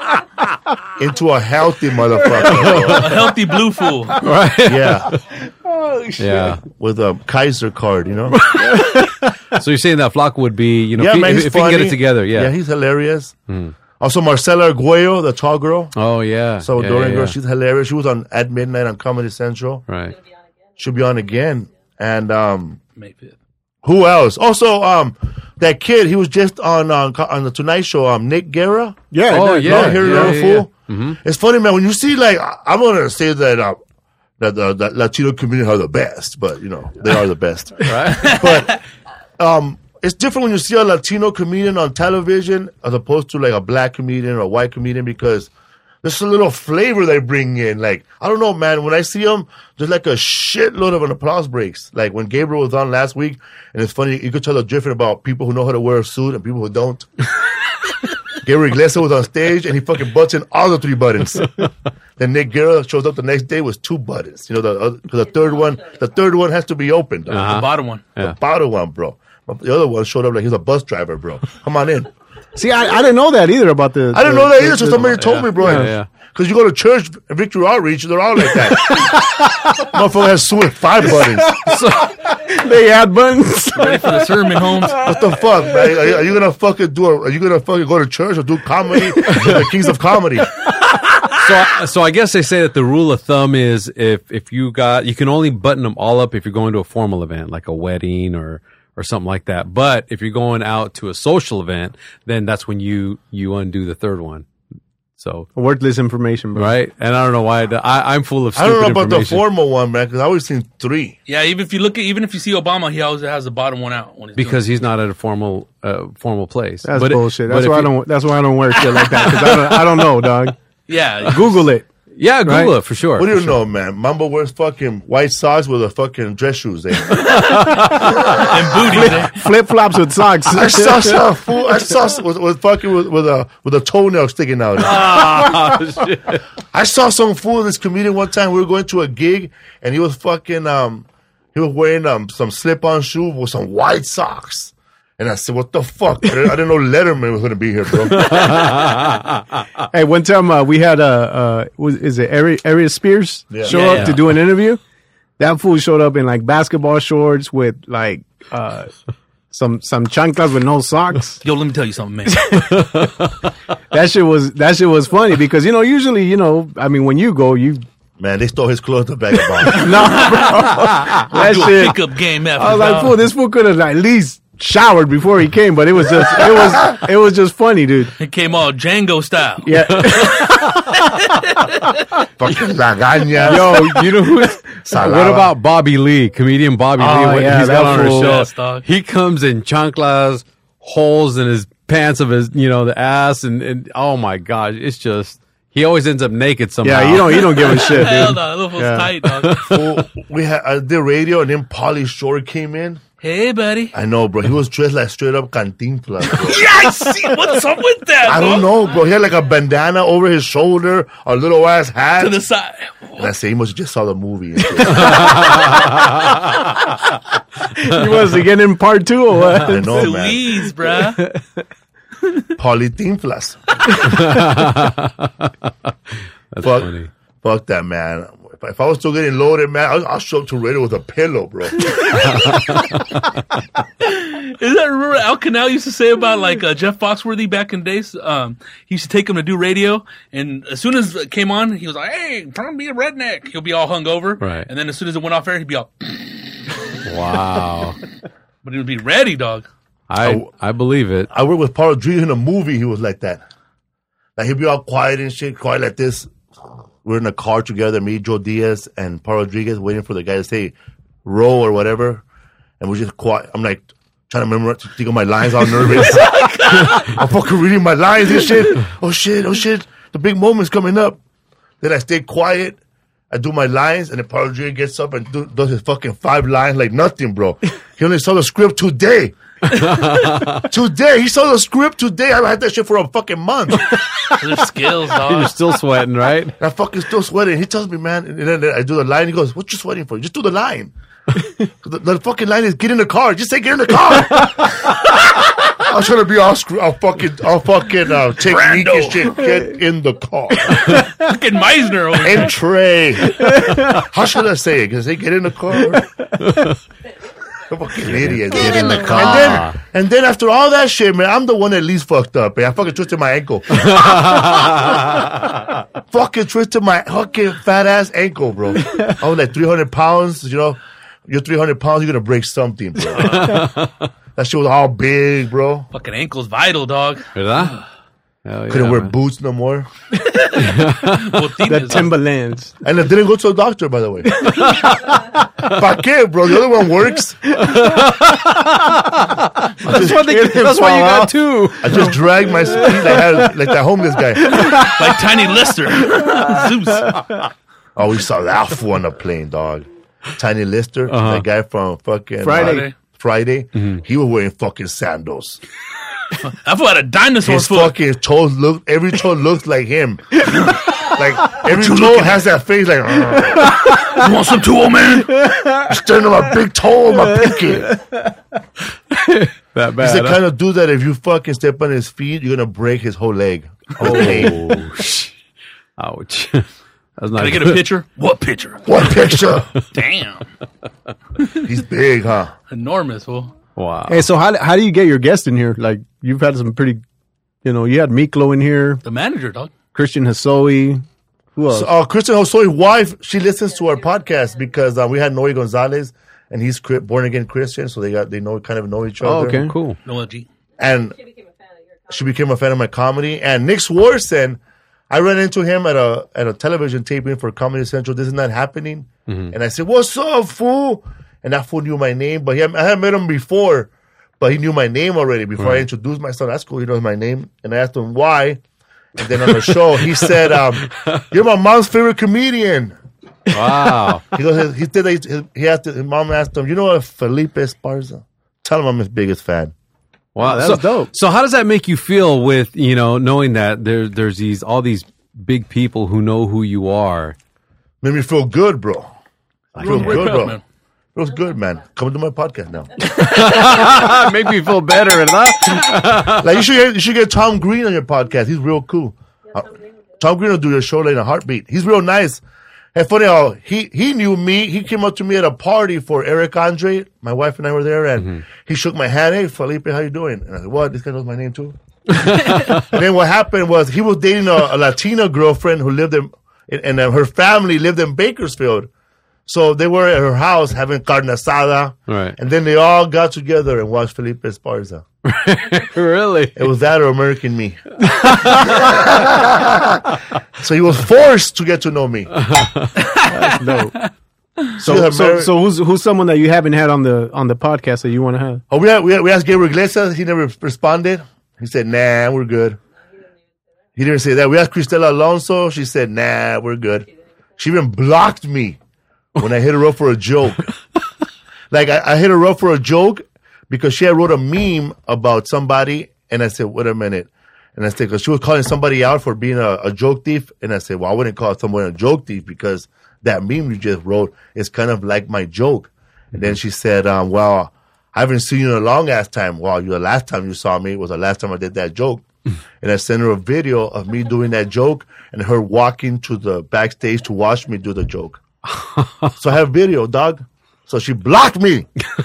into a healthy motherfucker. A healthy blue fool. Right. Yeah, Yeah. with a Kaiser card, So you're saying that Flacco would be, Yeah, if, man, he's if he can get funny. it together, yeah. Yeah, he's hilarious. Also, Marcela Arguello, the tall girl, Oh yeah. Salvadoran yeah. girl, she's hilarious. She was on at midnight on Comedy Central. Right. She'll be on again. And May 5th. who else? Also, that kid, he was just on the Tonight Show. Nick Guerra. Yeah. Oh, yeah. Here, yeah, little yeah, fool. yeah. It's funny, man. When you see, I'm gonna say that that Latino community are the best, but they are the best. Right. But it's different when you see a Latino comedian on television as opposed to like a black comedian or a white comedian because there's a little flavor they bring in. Like, I don't know, man. When I see them, there's like a shitload of an applause breaks. Like when Gabriel was on last week, and it's funny, you could tell the difference about people who know how to wear a suit and people who don't. Gabriel Iglesias was on stage and he fucking butts in all the 3 buttons. Then Nick Guerra shows up the next day with 2 buttons. The third one has to be opened. The bottom one. The bottom one, bro. The other one showed up like he's a bus driver, bro. Come on in. See, I didn't know that either about the. I didn't know that either, so somebody told me, bro. Yeah. Because you go to church, Victory Outreach, they're all like that. Motherfucker has suit with 5 buttons. They add buttons. Ready for the sermon, Holmes. What the fuck, man? Are you gonna fucking are you gonna fucking go to church or do comedy? The Kings of Comedy. So I guess they say that the rule of thumb is if you can only button them all up if you're going to a formal event like a wedding or something like that. But if you're going out to a social event, then that's when you undo the 3rd one. So Worthless information, bro. right, and I don't know why I'm full of. I Stupid don't know about the information. formal one, man, because I always seen 3. Yeah, even if you see Obama, he always has the bottom one out when he's Because he's not at a formal place. That's But bullshit. but That's if why I you- don't. That's why I don't wear shit like that. Because I don't know, dog. yeah. Google it. Yeah, Google Right? it for sure. What do for you sure. know, man? Mambo wears fucking white socks with a fucking dress shoes. Eh? And booty. Flip flops with socks. I saw some fool. I saw some with fucking with a toenail sticking out. I saw some fool. This comedian one time. We were going to a gig, and he was fucking he was wearing some slip on shoe with some white socks. And I said, "What the fuck?" I didn't know Letterman was going to be here, bro. Hey, one time we had is it Arias Spears Yeah. show Yeah, up yeah. to do an interview? That fool showed up in like basketball shorts with like some chanclas with no socks. Yo, let me tell you something, man. That shit was funny because usually I mean when you go you Man, they stole his clothes to Vagabond. no bro that Do a shit. pickup game after. I was like, dog. fool, this fool could have at least showered before he came, but it was just funny, dude. It came all Django style. Yeah. Fucking lagaña. Yo, you know who? Salada. What about Bobby Lee, comedian Bobby Oh, Lee? When yeah, he's that got on our fool. show. Yes, dog. He comes in chanclas, holes in his pants of his, the ass, and oh my gosh, it's just he always ends up naked somehow. Yeah, you don't give a shit, Hell dude. no, that little fool's Yeah. tight, dog. Fool, I did radio, and then Pauly Shore came in. Hey, buddy. I know, bro. He was dressed like straight up Cantinflas, bro. Yeah, I see. What's up with that? I don't dog? know, bro. He had like a bandana over his shoulder, a little ass hat. To the side. And I say he must have just saw the movie. He wants to get in part 2 or what? I know, man. Louise, bruh. Polytinflas. That's Fuck. funny. Fuck that, man. If I was still getting loaded, man, I'll show up to radio with a pillow, bro. Is that remember Al Canal used to say about like Jeff Foxworthy back in the days? He used to take him to do radio, and as soon as it came on, he was like, "Hey, trying to be a redneck." He'll be all hungover, Right. And then as soon as it went off air, he'd be all, Wow, but he would be ready, dog. I believe it. I worked with Paul Rodriguez in a movie. He was like that. Like he'd be all quiet and shit, quiet like this. We're in a car together, me, Joe Diaz, and Paul Rodriguez, waiting for the guy to say roll or whatever. And we're just quiet. I'm like trying to remember to think of my lines, all nervous. I'm fucking reading my lines and shit. Oh shit. The big moment's coming up. Then I stay quiet. I do my lines, and then Paul Rodriguez gets up and does his fucking 5 lines like nothing, bro. He only saw the script today. Today. He saw the script today. I had that shit for a fucking month. Their skills, You're dog. still sweating, right? And I'm fucking still sweating. He tells me, man, and then I do the line. He goes, "What you sweating for? Just do the line." the fucking line is get in the car. Just say get in the car. I was trying to be all fucking technique and shit. Get in the car. Fucking Meisner over here. Entree. How should I say it? Can I say get in the car? Fucking idiot. Get in the car. And then after all that shit, man, I'm the one that least fucked up. Man. I fucking twisted my ankle. Fucking twisted my fucking fat ass ankle, bro. I was like 300 pounds. You're 300 pounds, you're gonna break something, bro. That shit was all big, bro. Fucking ankle's vital, dog. ¿Verdad? Hell yeah, Couldn't wear man. boots no more. Botines, The dog. Timberlands. And I didn't go to the doctor, by the way. Pa' qué, bro? The other one works. That's why you got 2. I just dragged my feet like that homeless guy. Like Tiny Lister. Zeus. Oh, we saw that fool on the plane, dog. Tiny Lister, that guy from fucking Friday. He was wearing fucking sandals. I thought a dinosaur His foot. fucking toes every toe looks like him. Like every toe has that face like, You want some too, old man? staring at my big toe, my pinky. That He's bad. the kind of dude that if you fucking step on his feet, you're gonna break his whole leg. Oh, ouch. That's not Can I get good. a picture? What picture? What picture? Damn. He's big, huh? Enormous, fool. Wow. Hey, so how do you get your guests in here? Like you've had some pretty, you had Miklo in here, The manager, dog. Christian Hassoui. Who else? So, Kristen Hosoi's wife, she listens to our podcast because we had Noe Gonzalez, and he's born again Christian, so they kind of know each other. Oh, okay. Cool. Noah G. And She became a fan of your she became a fan of my comedy. And Nick Swartzen, I ran into him at a television taping for Comedy Central. This is not happening. And I said, "What's up, fool?" And that fool knew my name, but I had met him before, but he knew my name already before I introduced myself. That's cool. He knows my name. And I asked him why. And then on the show, he said, "You're my mom's favorite comedian." Wow. He said that his mom asked him, "You know what, Felipe Esparza?" Tell him I'm his biggest fan. Wow, That's dope. So how does that make you feel with, knowing that there's all these big people who know who you are? Made me feel good, bro. Feels good, bro. man. Feels good, man. Come to my podcast now. Make me feel better, huh? Like you should get Tom Green on your podcast. He's real cool. Tom Green will do your show like in a heartbeat. He's real nice. And funny how he knew me. He came up to me at a party for Eric Andre. My wife and I were there, and he shook my hand. "Hey, Felipe, how you doing?" And I said, "What? This guy knows my name too." And then what happened was he was dating a Latina girlfriend who lived and her family lived in Bakersfield. So they were at her house having carne asada. Right. And then they all got together and watched Felipe Esparza. Really? It was that or American Me. So he was forced to get to know me. That's dope. So So who's someone that you haven't had on the podcast that you want to have? Oh, we asked Gabriel Iglesias. He never responded. He said, "Nah, we're good." He didn't say that. We asked Cristela Alonso. She said, "Nah, we're good." She even blocked me when I hit her up for a joke. Like I hit her up for a joke because she had wrote a meme about somebody, and I said, "Wait a minute." And I said, because she was calling somebody out for being a joke thief, and I said, "Well, I wouldn't call someone a joke thief because that meme you just wrote is kind of like my joke." And then she said, "Well, I haven't seen you in a long ass time." "Well, the last time you saw me was the last time I did that joke." And I sent her a video of me doing that joke and her walking to the backstage to watch me do the joke. So I have video, dog. So she blocked me.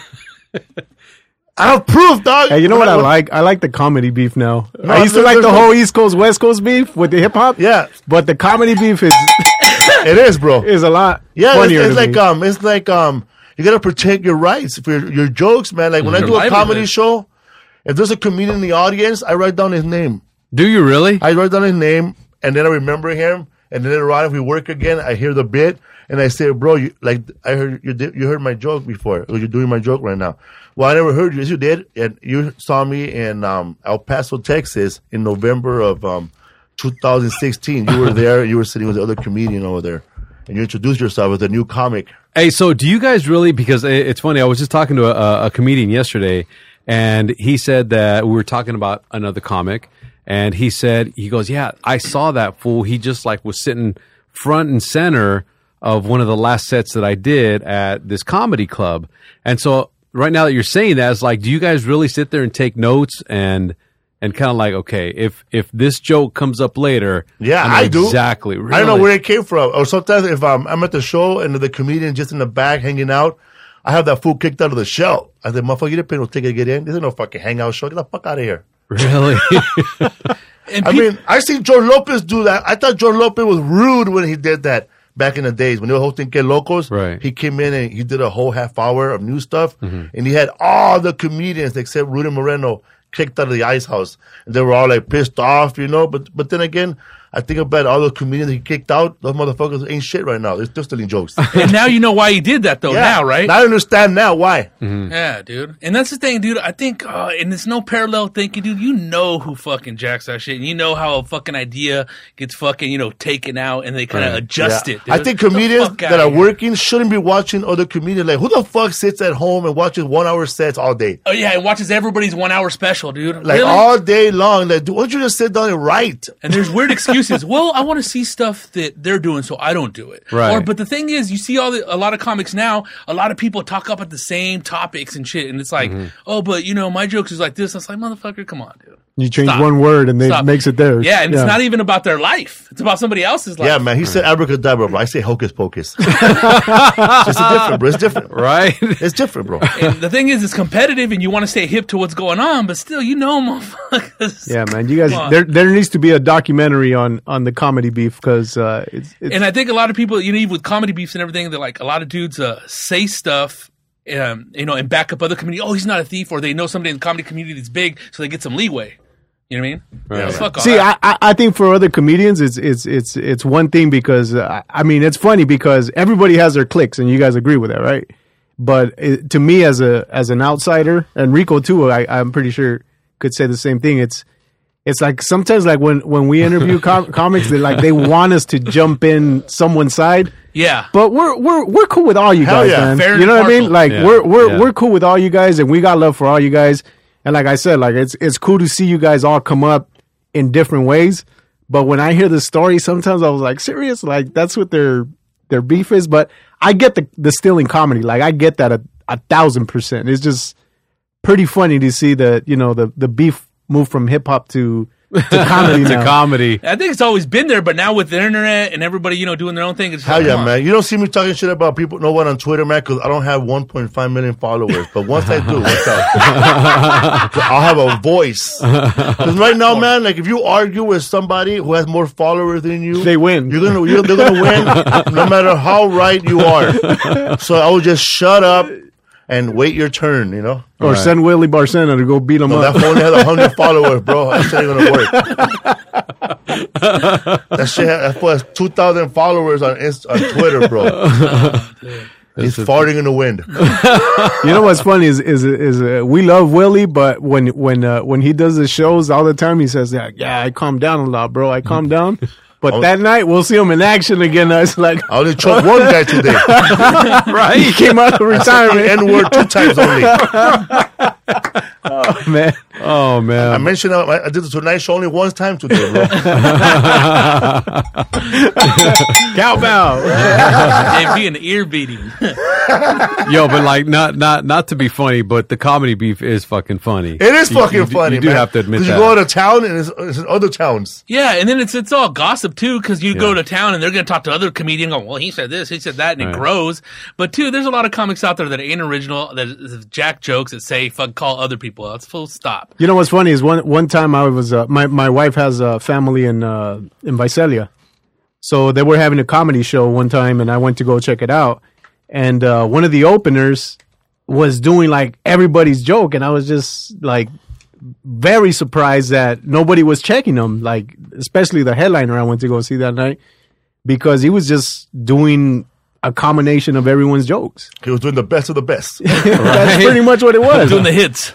I have proof, dog. Hey, you know what I like? I like the comedy beef now. No, I used to like there's the no- whole East Coast West Coast beef with the hip hop. Yeah, But the comedy beef it is, bro. is a lot Yeah, funnier it's to like me. you gotta protect your rights for your jokes, man. Like when I Your do a comedy livelihood. show, if there's a comedian in the audience, I write down his name. Do you really? I write down his name, and then I remember him. And then later on, if we work again, I hear the bit, and I say, "Bro, I heard you heard my joke before. Or you're doing my joke right now." "Well, I never heard you." "Yes, you did. And you saw me in El Paso, Texas, in November of 2016. You were there. You were sitting with the other comedian over there, and you introduced yourself as a new comic." Hey, so do you guys really, because it's funny, I was just talking to a comedian yesterday, and he said that we were talking about another comic, and he goes, "Yeah, I saw that fool. He just like was sitting front and center of one of the last sets that I did at this comedy club." And so right now that you're saying that, it's like, do you guys really sit there and take notes and kind of like, okay, if this joke comes up later, Yeah, I know I do. exactly. Really? I don't know where it came from. Or sometimes if I'm at the show and the comedian just in the back hanging out, I have that fool kicked out of the show. I said, "Motherfucker, you didn't pay no ticket to get in. This is no fucking hangout show. Get the fuck out of here." Really? And I mean, I seen George Lopez do that. I thought George Lopez was rude when he did that back in the days when they were hosting Que Locos. Right. He came in and he did a whole half hour of new stuff, and he had all the comedians except Rudy Moreno kicked out of the Ice House, and they were all like pissed off, you know. But then again, I think about all the comedians he kicked out. Those motherfuckers ain't shit right now. They're still stealing jokes. and now you know why he did that though. Now, right? Now I understand now why. Yeah, dude. And that's the thing, dude. I think, and it's no parallel thinking, dude. You know who fucking jacks that shit. And you know how a fucking idea gets fucking, taken out and they kind of adjust it. Dude. I think Get the comedians fuck that outta are here. working shouldn't be watching other comedians. Like, who the fuck sits at home and watches 1 hour sets all day? Oh, yeah, and watches everybody's 1 hour special, dude. Like, really? all day long. Like, why don't you just sit down and write? And there's weird excuses. Well, I want to see stuff that they're doing, so I don't do it. Right. But the thing is, you see a lot of comics now. A lot of people talk up at the same topics and shit, and it's like, oh, but my jokes is like this. I was like, motherfucker, come on, dude. You change Stop. one word and it Stop. makes it theirs. Yeah, and it's not even about their life. It's about somebody else's life. Yeah, man. He said abracadabra, bro. I say hocus pocus. It's different, bro. It's different. Right? It's different, bro. And the thing is, it's competitive, and you want to stay hip to what's going on, but still, motherfuckers. Yeah, man. You guys, Come on. there needs to be a documentary on the comedy beef because it's And I think a lot of people, even with comedy beefs and everything, they're like, a lot of dudes say stuff, and back up other community. Oh, he's not a thief, or they know somebody in the comedy community that's big, so they get some leeway. You know what I mean? Right. Fuck all See, that. I think for other comedians, it's one thing because I mean it's funny because everybody has their cliques, and you guys agree with that, right? But to me, as an outsider, and Rico too, I'm pretty sure could say the same thing. It's like sometimes like when we interview comics, they want us to jump in someone's side. Yeah. But we're cool with all you Hell guys, yeah. man. Fair You know and what I mean? impartial. Like we're cool with all you guys, and we got love for all you guys. And like I said, like it's cool to see you guys all come up in different ways. But when I hear the story, sometimes I was like, serious? Like that's what their beef is. But I get the stealing comedy. Like I get that 1,000%. It's just pretty funny to see the beef move from hip hop to comedy To now. comedy. I think it's always been there, but now with the internet and everybody, doing their own thing, it's Hell like, yeah, come on. man. You don't see me talking shit about people, no one on Twitter, man, because I don't have 1.5 million followers. But once I do, what's up? I'll have a voice. Because right now, man, like if you argue with somebody who has more followers than you, They win. they're gonna win no matter how right you are. So I would just shut up and wait your turn, you know? Or Right. send Willie Barcena to go beat him No, up. that phone has 100 followers, bro. That shit ain't gonna work. That has 2,000 followers on Twitter, bro. He's farting in the wind. You know what's funny is we love Willie, but when he does the shows all the time, he says, "Yeah, I calm down a lot, bro. I calm down." But that night we'll see him in action again. I was like, I only choked one guy today. right? He came out of The retirement. N-word 2 times only. Man, Oh I man. mentioned I did the Tonight Show only one time today, bro. cowbell. It'd be an ear beating. Yo, but like not to be funny, but the comedy beef is fucking funny. It is fucking funny, You do man. have to admit 'Cause that. you go out of town and it's in other towns. Yeah, and then it's all gossip too, because you go to town and they're going to talk to other comedians. Going, well, he said this, he said that, and it Right. grows. But two, there's a lot of comics out there that ain't original, that is jack jokes that say fuck call other people. That's full stop. You know what's funny is one time I was my wife has a family in Visalia, so they were having a comedy show one time, and I went to go check it out, and one of the openers was doing like everybody's joke, and I was just like very surprised that nobody was checking him, like especially the headliner I went to go see that night, because he was just doing a combination of everyone's jokes. He was doing the best of the best. That's pretty much what it was. Doing the hits.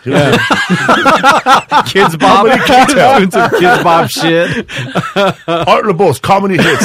Kids Bob, doing some Kids Bob shit. Art LeBeau's comedy hits.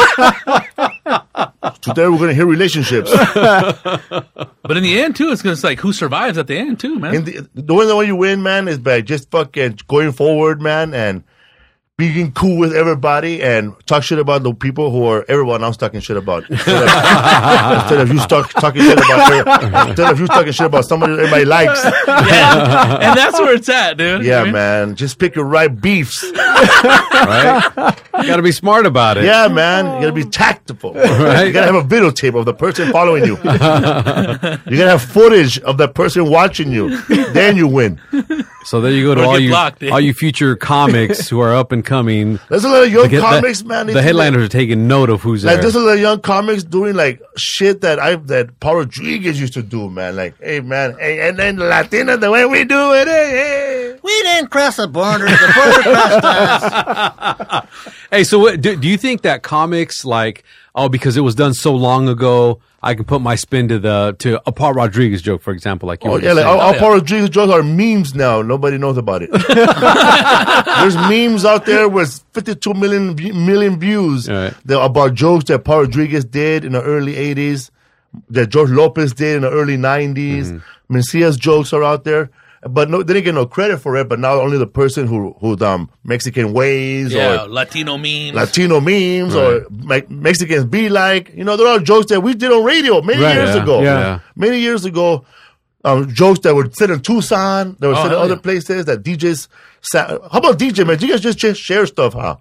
Today we're going to hear relationships. But in the end, too, it's like who survives at the end, too, man. And the only way you win, man, is by just fucking going forward, man, and being cool with everybody and talk shit about the people who are everyone else talking shit about. Instead of you talking shit about somebody that everybody likes. Yeah. And that's where it's at, dude. Yeah, I mean, man. Just pick your right beefs. Right? You gotta be smart about it. Yeah, man. You gotta be tactful. Right. You gotta have a videotape of the person following you. You gotta have footage of that person watching you. Then you win. So there you go to Or all get you blocked, eh? all you future comics who are up and coming. There's a lot of young The- comics, man. The headliners are taking note of who's Like there. there's a lot of young comics doing like shit that Paul Rodriguez used to do, man. Like, hey man, hey, and then Latina the way we do it, hey. We didn't cross the border. The border crossed us. Hey, so what, do you think that comics like, oh, because it was done so long ago, I can put my spin to a Paul Rodriguez joke, for example, like you Oh were yeah, just like saying. all Paul Rodriguez jokes are memes now. Nobody knows about it. There's memes out there with 52 million views Right. about jokes that Paul Rodriguez did in the early 80s, that George Lopez did in the early 90s. Mencia's jokes are out there. But no, they didn't get no credit for it. But now only the person who Mexican ways Yeah, or Latino memes. Latino memes or Mexicans be like, they're all jokes that we did on radio many Right, years yeah, ago. yeah. Many years ago, jokes that were said in Tucson, that were said in hell other yeah. places that DJs. How about DJ, man? You guys just share stuff, huh?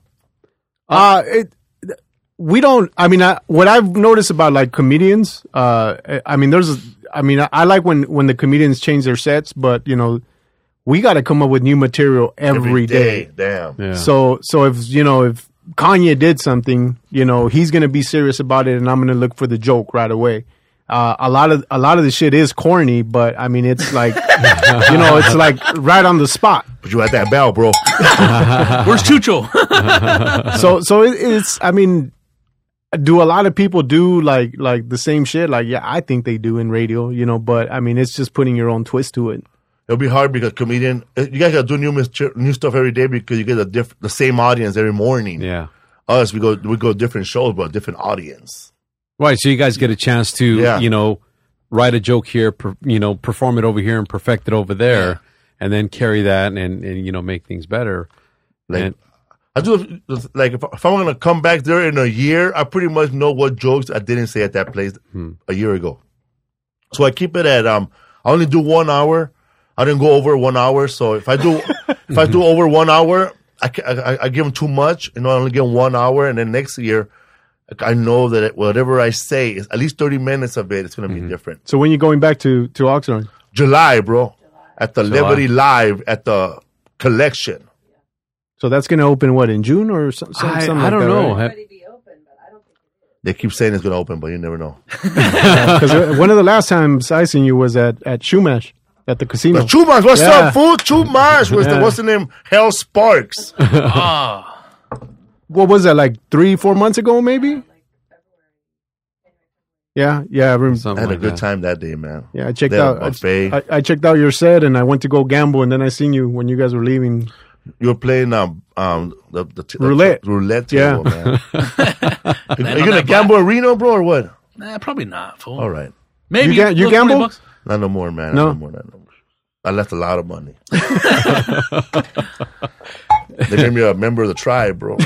We don't. I mean, what I've noticed about like comedians. I mean, I like when the comedians change their sets, but we got to come up with new material every day. Damn. Yeah. So if Kanye did something, he's gonna be serious about it, and I'm gonna look for the joke right away. A lot of the shit is corny, but I mean, it's like, it's like right on the spot. But you at that bell, bro. Where's Chucho? So it's. I mean, do a lot of people do like the same shit? Like, yeah, I think they do in radio, you know. But I mean, it's just putting your own twist to it. It'll be hard because comedian, you guys gotta do new stuff every day because you get the same audience every morning. Yeah. Us, we go different shows, but different audience. Right. So you guys get a chance to, you know, write a joke here, perform it over here and perfect it over there, and then carry that and you know, make things better. Like, I do, like, if I'm going to come back there in a year, I pretty much know what jokes I didn't say at that place a year ago. So I keep it at, I only do 1 hour. I didn't go over 1 hour. So if I do over 1 hour, I give them too much. You know, I only give them 1 hour. And then next year, I know that whatever I say is at least 30 minutes of it. It's going to be different. So when you're going back to Oxnard? July, bro. At the Liberty Live at the Collection. So that's going to open what, in June or something? I don't know. It's ready to be open, but I don't think it is. They keep saying it's going to open, but you never know. Because one of the last times I seen you was at Shumash at the casino. Chumash, what's up, fool? Chumash. What's the name? Hell Sparks. What was that, like 3-4 months ago, maybe? Yeah. I remember. I had a good time that day, man. Yeah, I checked There, out. buffet. I checked out your set, and I went to go gamble, and then I seen you when you guys were leaving. You were playing the Roulette. roulette table, Yeah. man. Are you gonna gamble at Reno, bro, or what? Nah, probably not. Fool. All right, Maybe You gamble? $20. not no more, man. No? Not no more. I left a lot of money. They made me a member of the tribe, bro.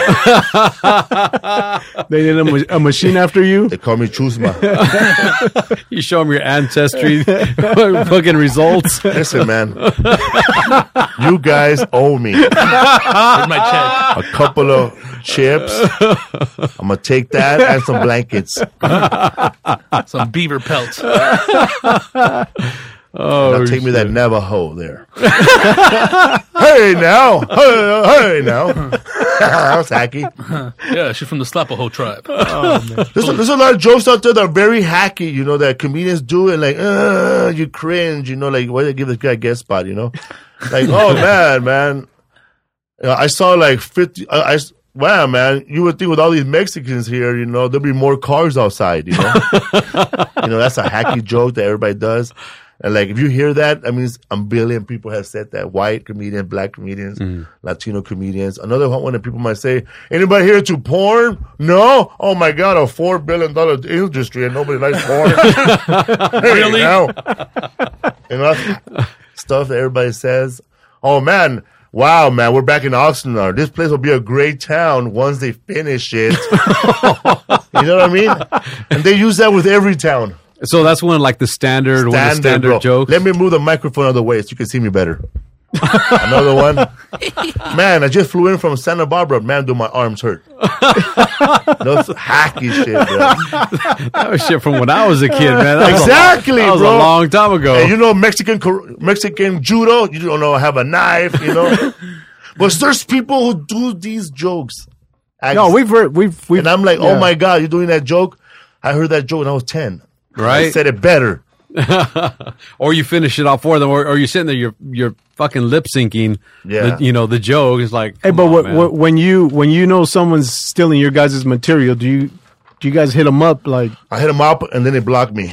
They did a machine after you. They call me Chusma. You show them your ancestry, fucking results. Listen, man, you guys owe me Here's my a couple of chips. I'm gonna take that and some blankets. check. Some beaver pelts. Now take me that Navajo there. Hey now, hey now. That was hacky. Yeah, she's from the Slapaho tribe. There's a lot of jokes out there that are very hacky, you know, that comedians do, and like, you cringe, you know, like, why they give this guy a guest spot, you know? Like, oh, man. You know, I saw like 50, wow, man, you would think with all these Mexicans here, you know, there'll be more cars outside, you know? You know, that's a hacky joke that everybody does. And like, if you hear that, I mean, a billion people have said that. White comedians, black comedians, Latino comedians. Another one that people might say, anybody here to porn? No? Oh my God, a $4 billion industry and nobody likes porn. Really? You know, stuff that everybody says. Oh man, wow, man, we're back in Oxnard. This place will be a great town once they finish it. You know what I mean? And they use that with every town. So that's one like the standard Bro. jokes. Let me move the microphone out of the way so you can see me better. Another one. Man, I just flew in from Santa Barbara. Man, do my arms hurt. That's hacky shit, bro. That was shit from when I was a kid, man. That Exactly, was bro. a long time ago. And you know Mexican judo, you don't know have a knife, you know. But there's people who do these jokes. No, we've And I'm like, oh my God, you're doing that joke? I heard that joke when I was 10. Right? I said it better. Or you finish it off for them, or you're sitting there, you're fucking lip syncing. Yeah. The joke is like. Hey, come but on, man. when you know someone's stealing your guys' material, do you guys hit them up like? I hit them up and then they blocked me.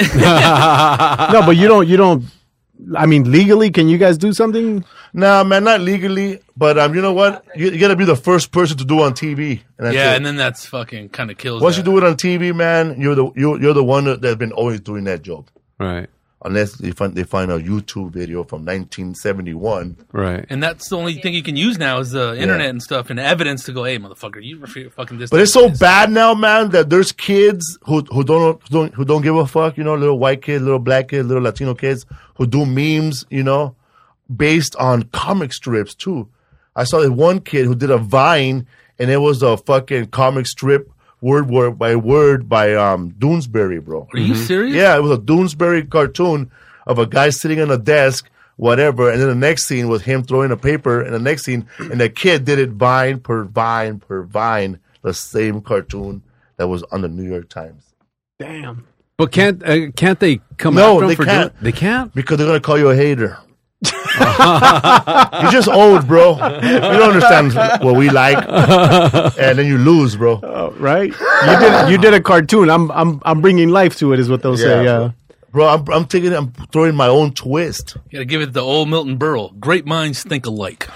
No, but you don't. I mean, legally, can you guys do something? Nah, man, not legally. But you know what? You got to be the first person to do it on TV. And that's Yeah, it. and then that's fucking kind of kills. Once that. you do it on TV, man, you're the one that's been always doing that joke. Right. Unless they find a YouTube video from 1971. Right. And that's the only thing you can use now is the internet and stuff and evidence to go, hey, motherfucker, you fucking this. But it's so bad now, man, that there's kids who don't give a fuck, you know, little white kids, little black kids, little Latino kids who do memes, you know, based on comic strips too. I saw this one kid who did a Vine, and it was a fucking comic strip word by Doonesbury, bro. Are you serious? Yeah, it was a Doonesbury cartoon of a guy sitting on a desk, whatever, and then the next scene was him throwing a paper, and the next scene, and the kid did it vine per vine per vine, the same cartoon that was on the New York Times. Damn. But can't they come No, after them they for can't. They can't? Because they're gonna call you a hater. You're just old, bro. You don't understand what we like, and then you lose, bro. Right? You did a cartoon. I'm bringing life to it, is what they'll say. Yeah. Bro, I'm throwing my own twist. You gotta give it the old Milton Berle. Great minds think alike.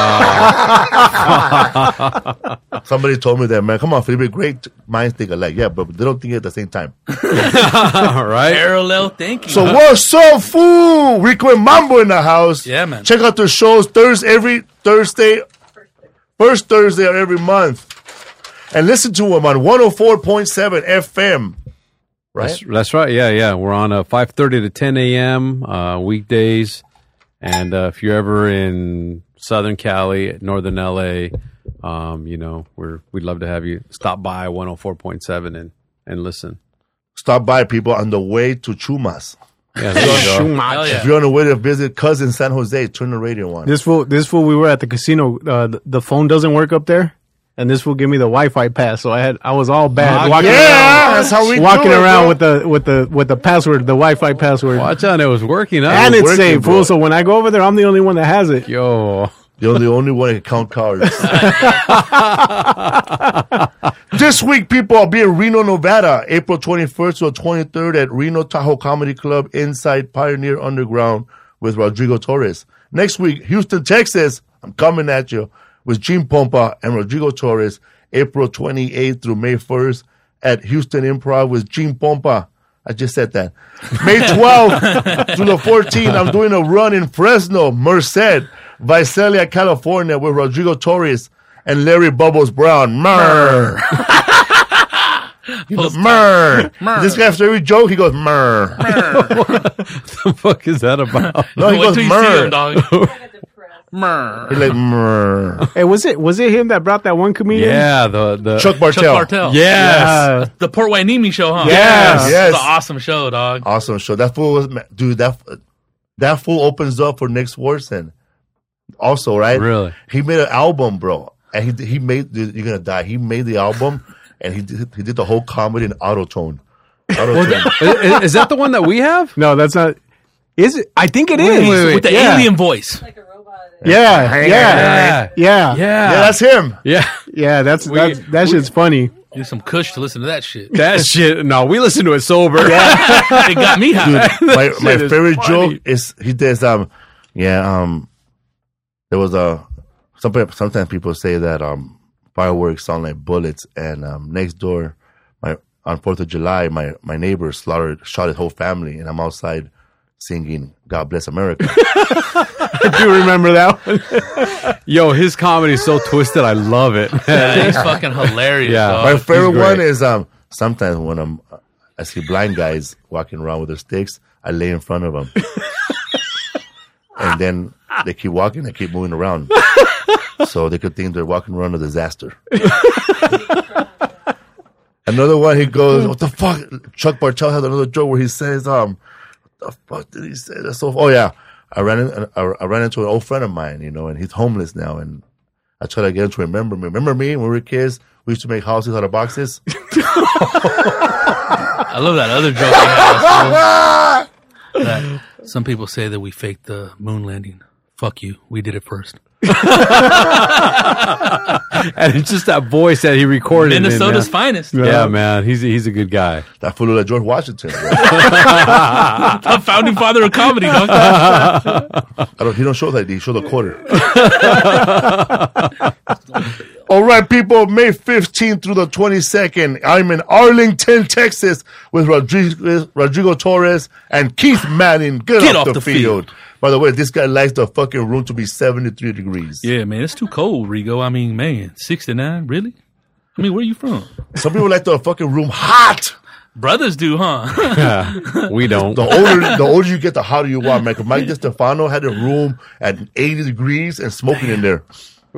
Somebody told me that, man. Come on, Felipe, great minds think alike. Yeah, but they don't think it at the same time. All right. Parallel thinking. So what's up, fool? Rico and Mambo in the house. Yeah, man. Check out their shows every Thursday, first Thursday of every month, and listen to them on 104.7 FM. Right? That's right. Yeah. We're on 5:30 to 10 a.m. Weekdays, and if you're ever in Southern Cali, Northern LA, we'd love to have you stop by 104.7 and listen. Stop by, people, on the way to Chumas. Yeah, there you go. Hell yeah. If you're on the way to visit cousin San Jose, turn the radio on. This fool, we were at the casino. The phone doesn't work up there, and this will give me the Wi-Fi pass. So I was all bad walking around. That's how we Walking do it, around bro. with the password, the Wi-Fi password, Watch out, it was working. Huh? and it's working, safe, bro. fool. So when I go over there, I'm the only one that has it. Yo. You're the only one that can count cards. This week, people, I'll be in Reno, Nevada, April 21st to the 23rd at Reno Tahoe Comedy Club inside Pioneer Underground with Rodrigo Torres. Next week, Houston, Texas, I'm coming at you with Gene Pompa and Rodrigo Torres, April 28th through May 1st at Houston Improv with Gene Pompa. I just said that. May 12th through the 14th, I'm doing a run in Fresno, Merced, Visalia, California with Rodrigo Torres and Larry Bubbles Brown. Murr. He goes, murr. This guy, after every joke, he goes, murr. What the fuck is that about? No, he Wait goes, till you see murr. him, dog. I got depressed. Murr. He's like, murr. Hey, was it him that brought that one comedian? Yeah, the Chuck Bartel. Chuck Bartel. Yes. The Port Wainimi show, huh? Yes. It was an awesome show, dog. Awesome show. That fool was, dude, that fool opens up for Nick Swartzen. Also, right? Really? He made an album, bro. And he made, dude, you're gonna die. He made the album and he did the whole comedy in auto-tone. Is that the one that we have? No, that's not. Is it? I think it is. wait. With the Yeah. alien voice. Like a robot. Yeah. Yeah, that's him. Yeah. That shit's funny. Do some kush to listen to that shit. That shit. No, we listen to it sober. It got me high. My shit is favorite funny. joke is he does there was sometimes people say that fireworks sound like bullets, and next door on 4th of July my neighbor shot his whole family, and I'm outside singing God Bless America. I do remember that one. Yo, his comedy is so twisted. I love it. He's fucking hilarious. Yeah. Dog. My favorite great. one is sometimes when I see blind guys walking around with their sticks, I lay in front of them. And then they keep walking, I keep moving around. So they could think they're walking around a disaster. Another one, he goes, what the fuck? Chuck Bartel has another joke where he says, what the fuck did he say? That's so, oh yeah. I ran into an old friend of mine, and he's homeless now, and I try to get him to remember me. Remember me when we were kids? We used to make houses out of boxes. I love that other joke he has. That some people say that we faked the moon landing. Fuck you. We did it first. And it's just that voice that he recorded. Minnesota's finest. Yeah, man. He's a good guy. That fool like George Washington. Bro. A founding father of comedy, dog. He don't show that. He show the quarter. All right, people. May 15th through the 22nd, I'm in Arlington, Texas, with Rodrigo Torres and Keith Manning. Get off the field. By the way, this guy likes the fucking room to be 73 degrees. Yeah, man. It's too cold, Rigo. I mean, man, 69? Really? I mean, where you from? Some people like the fucking room hot. Brothers do, huh? We don't. The older you get, the hotter you want, man. 'Cause Mike DeStefano had a room at 80 degrees and smoking in there.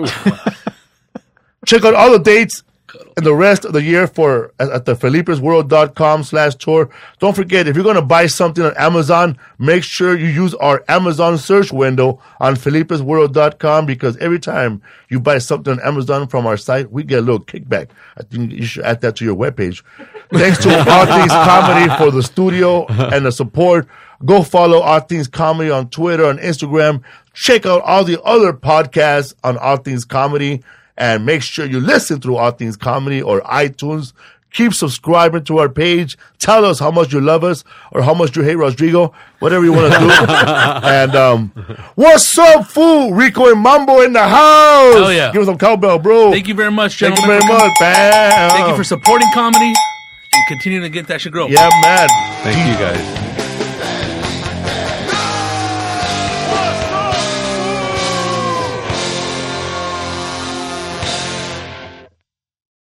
Check out all the dates and the rest of the year at the FelipesWorld.com/tour. Don't forget, if you're going to buy something on Amazon, make sure you use our Amazon search window on FelipesWorld.com, because every time you buy something on Amazon from our site, we get a little kickback. I think you should add that to your webpage. Thanks to All Things Comedy for the studio and the support. Go follow All Things Comedy on Twitter and Instagram. Check out all the other podcasts on All Things Comedy. And make sure you listen through All Things Comedy or iTunes. Keep subscribing to our page. Tell us how much you love us or how much you hate Rodrigo. Whatever you want to do. And what's up, fool? Rico and Mambo in the house. Hell yeah. Give us some cowbell, bro. Thank you very much, Thank gentlemen. you very much. Bam. Thank you for supporting comedy and continuing to get that shit grow. Yeah, man. Thank you guys.